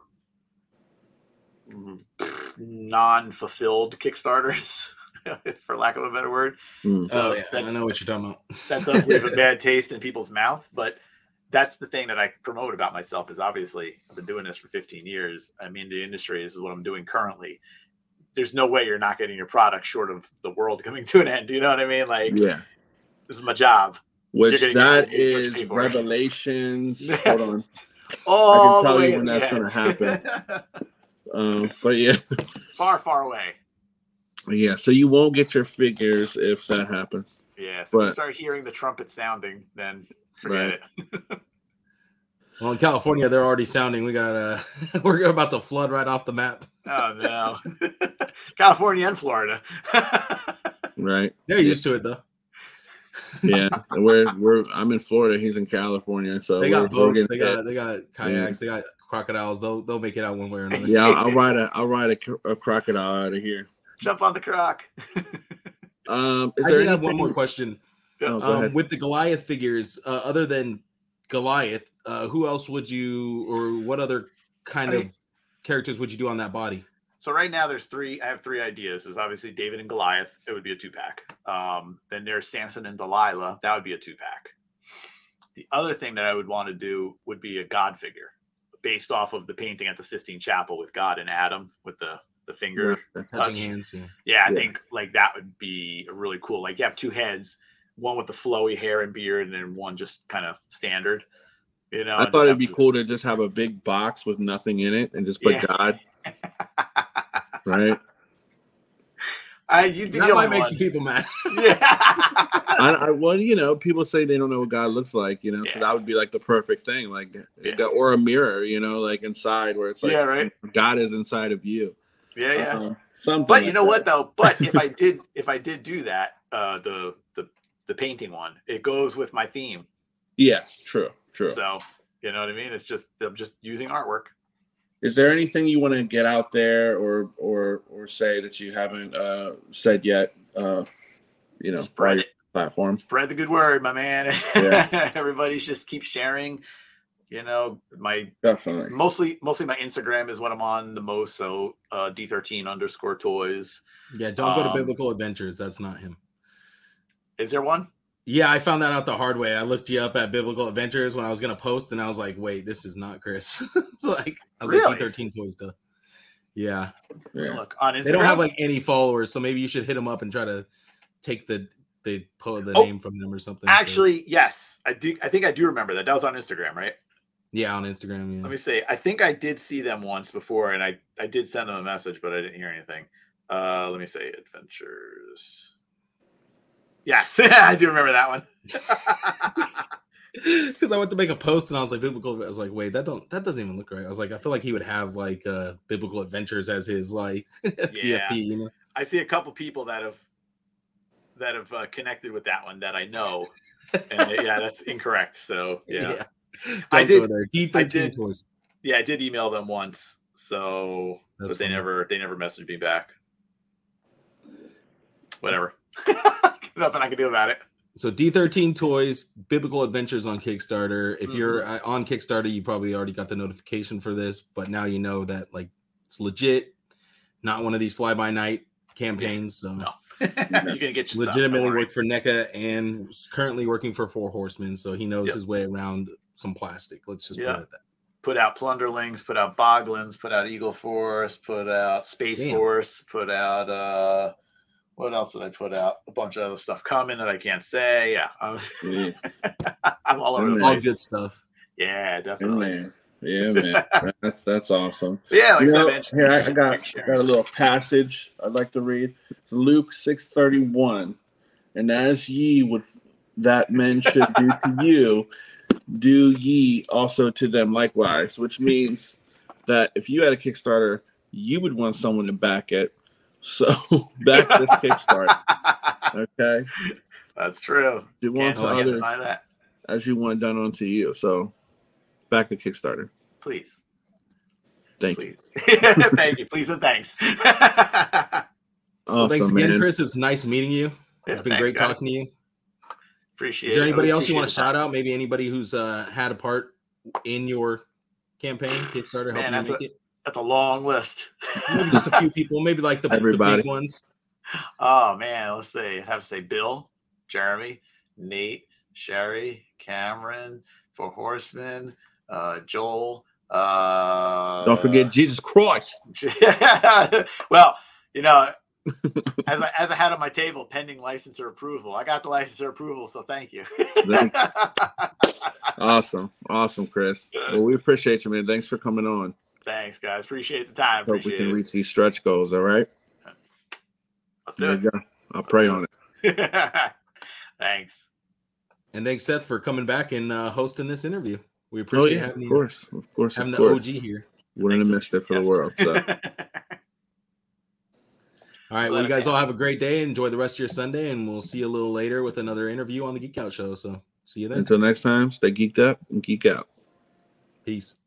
C: non-fulfilled Kickstarters, for lack of a better word.
D: Mm.
C: So
B: Oh yeah,
C: that-
B: I know what you're talking about.
C: that does leave a bad taste in people's mouth, but that's the thing that I promote about myself is obviously I've been doing this for fifteen years. I'm in the industry. This is what I'm doing currently. There's no way you're not getting your product short of the world coming to an end. You know what I mean? Like,
D: Yeah.
C: this is my job.
D: Which
C: You're gonna
D: that
C: get what you
D: is
C: pay for.
D: Revelations. Hold on.
C: All
D: tell
C: the way
D: you
C: at
D: when
C: the
D: that's
C: end.
D: gonna Um, but yeah.
C: Far, far away.
D: Yeah. So you won't get your figures if that happens.
C: Yeah. So if you
D: But-
C: start hearing the trumpet sounding, then forget
D: Right.
C: it.
B: Well, in California, they're already sounding. We got uh, we're about to flood right off the map.
C: Oh no. California and Florida.
D: Right.
B: They're used to it though.
D: Yeah. we're we're I'm in Florida, he's in California. So
B: They got
D: we're, we're
B: boats,
D: getting
B: they
D: hit.
B: got they got kayaks, they got crocodiles. They'll they'll make it out one way or another.
D: Yeah, I'll, I'll ride a I'll ride a, cro- a crocodile out of here.
C: Jump on the croc.
D: Um, is
B: I
D: there
B: did have one
D: anything-
B: more question.
D: Oh, go
B: Um,
D: ahead.
B: with the Goliath figures, uh, other than Goliath, uh, who else would you, or what other kind
C: I
B: of
C: mean-
B: characters would you do on that body?
C: So right now there's three. I have three ideas. There's obviously David and Goliath. It would be a two pack. Um, then there's Samson and Delilah. That would be a two pack. The other thing that I would want to do would be a God figure, based off of the painting at the Sistine Chapel with God and Adam with the the finger.
D: Okay.
B: Touching
C: Touch.
B: hands. Yeah.
C: Yeah, I
D: Yeah.
C: think like that would be really cool. Like you have two heads, one with the flowy hair and beard, and then one just kind of standard. You know,
D: I
C: and
D: thought
C: just
D: it'd
C: have
D: be
C: the-
D: cool to just have a big box with nothing in it and just put
C: Yeah.
D: God, right?
C: I, you'd be
B: That
C: the
B: might
C: only
B: make
C: one.
B: some people mad.
C: Yeah.
D: I, I, well, you know, people say they don't know what God looks like, you know, so
C: Yeah.
D: that would be like the perfect thing, like,
C: Yeah.
D: or a mirror, you know, like inside where it's like
C: Yeah, right.
D: God is inside of you.
C: yeah, yeah.
D: Um, something.
C: But you
D: like
C: know
D: that.
C: what though? But if I did, if I did do that, uh, the the the painting one, it goes with my theme.
D: Yes, true, true.
C: So you know what I mean? It's just I'm just using artwork.
D: Is there anything you want to get out there or or or say that you haven't uh, said yet? Uh, you know,
C: Spread
D: by
C: it.
D: platform.
C: Spread the good word, my man.
D: Yeah.
C: Everybody just keep sharing. You know, my
D: Definitely.
C: mostly mostly my Instagram is what I'm on the most. So uh, D thirteen underscore toys.
B: Yeah, don't go to
C: Um,
B: Biblical Adventures. That's not him.
C: Is there one?
B: Yeah, I found that out the hard way. I looked you up at Biblical Adventures when I was gonna post, and I was like, "Wait, this is not Chris." So like, I was
C: Really?
B: like, "D thirteen Toys stuff." Yeah,
D: Yeah.
C: Look on Instagram.
B: they don't have like any followers, so maybe you should hit them up and try to take the they pull the
C: Oh,
B: name from them or something.
C: Actually, yes, I do. I think I do remember that. That was on Instagram, right?
B: Yeah, on Instagram. Yeah.
C: Let me see. I think I did see them once before, and I, I did send them a message, but I didn't hear anything. Uh, let me say Adventures. Yes, I do remember that one.
B: Because I went to make a post and I was like, biblical. I was like, wait, that don't that doesn't even look right. I was like, I feel like he would have like uh biblical adventures as his like P F P, you know.
C: I see a couple people that have that have uh, connected with that one that I know, and yeah, that's incorrect. So yeah,
B: yeah.
C: I
B: Don't
C: did.
B: go there. D thirteen
C: I did.
B: Toys.
C: Yeah, I did email them once. So,
B: That's
C: but they
B: funny.
C: never they never messaged me back. Whatever. Nothing I can do about it.
B: So D thirteen Toys, Biblical Adventures on Kickstarter. If
C: Mhm.
B: you're uh, on Kickstarter, you probably already got the notification for this, but now you know that like it's legit, not one of these fly by night campaigns. So
C: No. You're gonna get your stuff,
B: legitimately
C: don't worry.
B: worked for NECA and is currently working for Four Horsemen, so he knows
C: Yep.
B: his way around some plastic. Let's just
C: Yeah.
B: put it at that.
C: Put out Plunderlings, put out Boglins, put out Eagle Force, put out Space
B: Damn.
C: Force, put out uh what else did I put out? A bunch of other stuff coming that I can't say. Yeah, I'm,
D: Yeah,
C: I'm all over the
D: Mm.
B: All
C: place.
B: good stuff.
C: Yeah,
D: yeah,
C: definitely.
D: man. Yeah, man. That's that's awesome.
C: Yeah, like
D: You
C: I
D: know,
C: said, man,
D: here I, I got
C: keep
D: I got a little passage I'd like to read. Luke six thirty one, and as ye would that men should do to you, do ye also to them likewise. Which means that if you had a Kickstarter, you would want someone to back it. So back this Kickstarter, okay?
C: That's true.
D: You want
C: Can't,
D: to
C: can't
D: others
C: deny that.
D: as you want done unto you. So back a Kickstarter.
C: Please.
D: Thank you.
C: Please. Thank you. Please and thanks.
B: Well,
D: Awesome,
B: thanks again,
D: man.
B: Chris. It's nice meeting you.
C: Yeah,
B: It's been
C: thanks,
B: great
C: guys.
B: talking to you.
C: Appreciate
B: Is there
C: it.
B: anybody
C: Always
B: else you want to
C: appreciate
B: shout
C: the
B: out? Maybe anybody who's uh, had a part in your campaign, Kickstarter, helping
C: Man,
B: you
C: that's
B: make
C: a-
B: it?
C: time. That's a long list.
B: Maybe just a few people, maybe like the, the
D: Everybody.
B: big ones.
C: Oh man, let's see. I have to say Bill, Jeremy, Nate, Sherry, Cameron, Four Horsemen, uh, Joel. Uh,
D: Don't forget Jesus Christ.
C: well, you know, as I as I had on my table, pending licensor approval. I got the licensor approval, so thank you.
D: Thank Awesome. Awesome, Chris. Well, we appreciate you, man. Thanks for coming on.
C: Thanks, guys. Appreciate the time.
D: Hope we
C: Appreciate
D: can
C: it.
D: reach these stretch goals, all right?
C: Let's do
D: There
C: it.
D: you go. I'll pray on it.
C: Thanks.
B: And thanks, Seth, for coming back and uh, hosting this interview. We
D: Oh,
B: appreciate
D: yeah,
B: having
D: of
B: you,
D: course. Of course,
B: having
D: of
B: the O
D: course.
B: G here.
D: Wouldn't have
C: Thanks.
D: missed it for
C: Yes.
D: the world. So,
B: All right, well, you guys
C: Glad
B: all have a great day. Enjoy the rest of your Sunday, and we'll see you a little later with another interview on the Geek Out Show. So see you then.
D: until next time, stay geeked up and geek out.
B: Peace.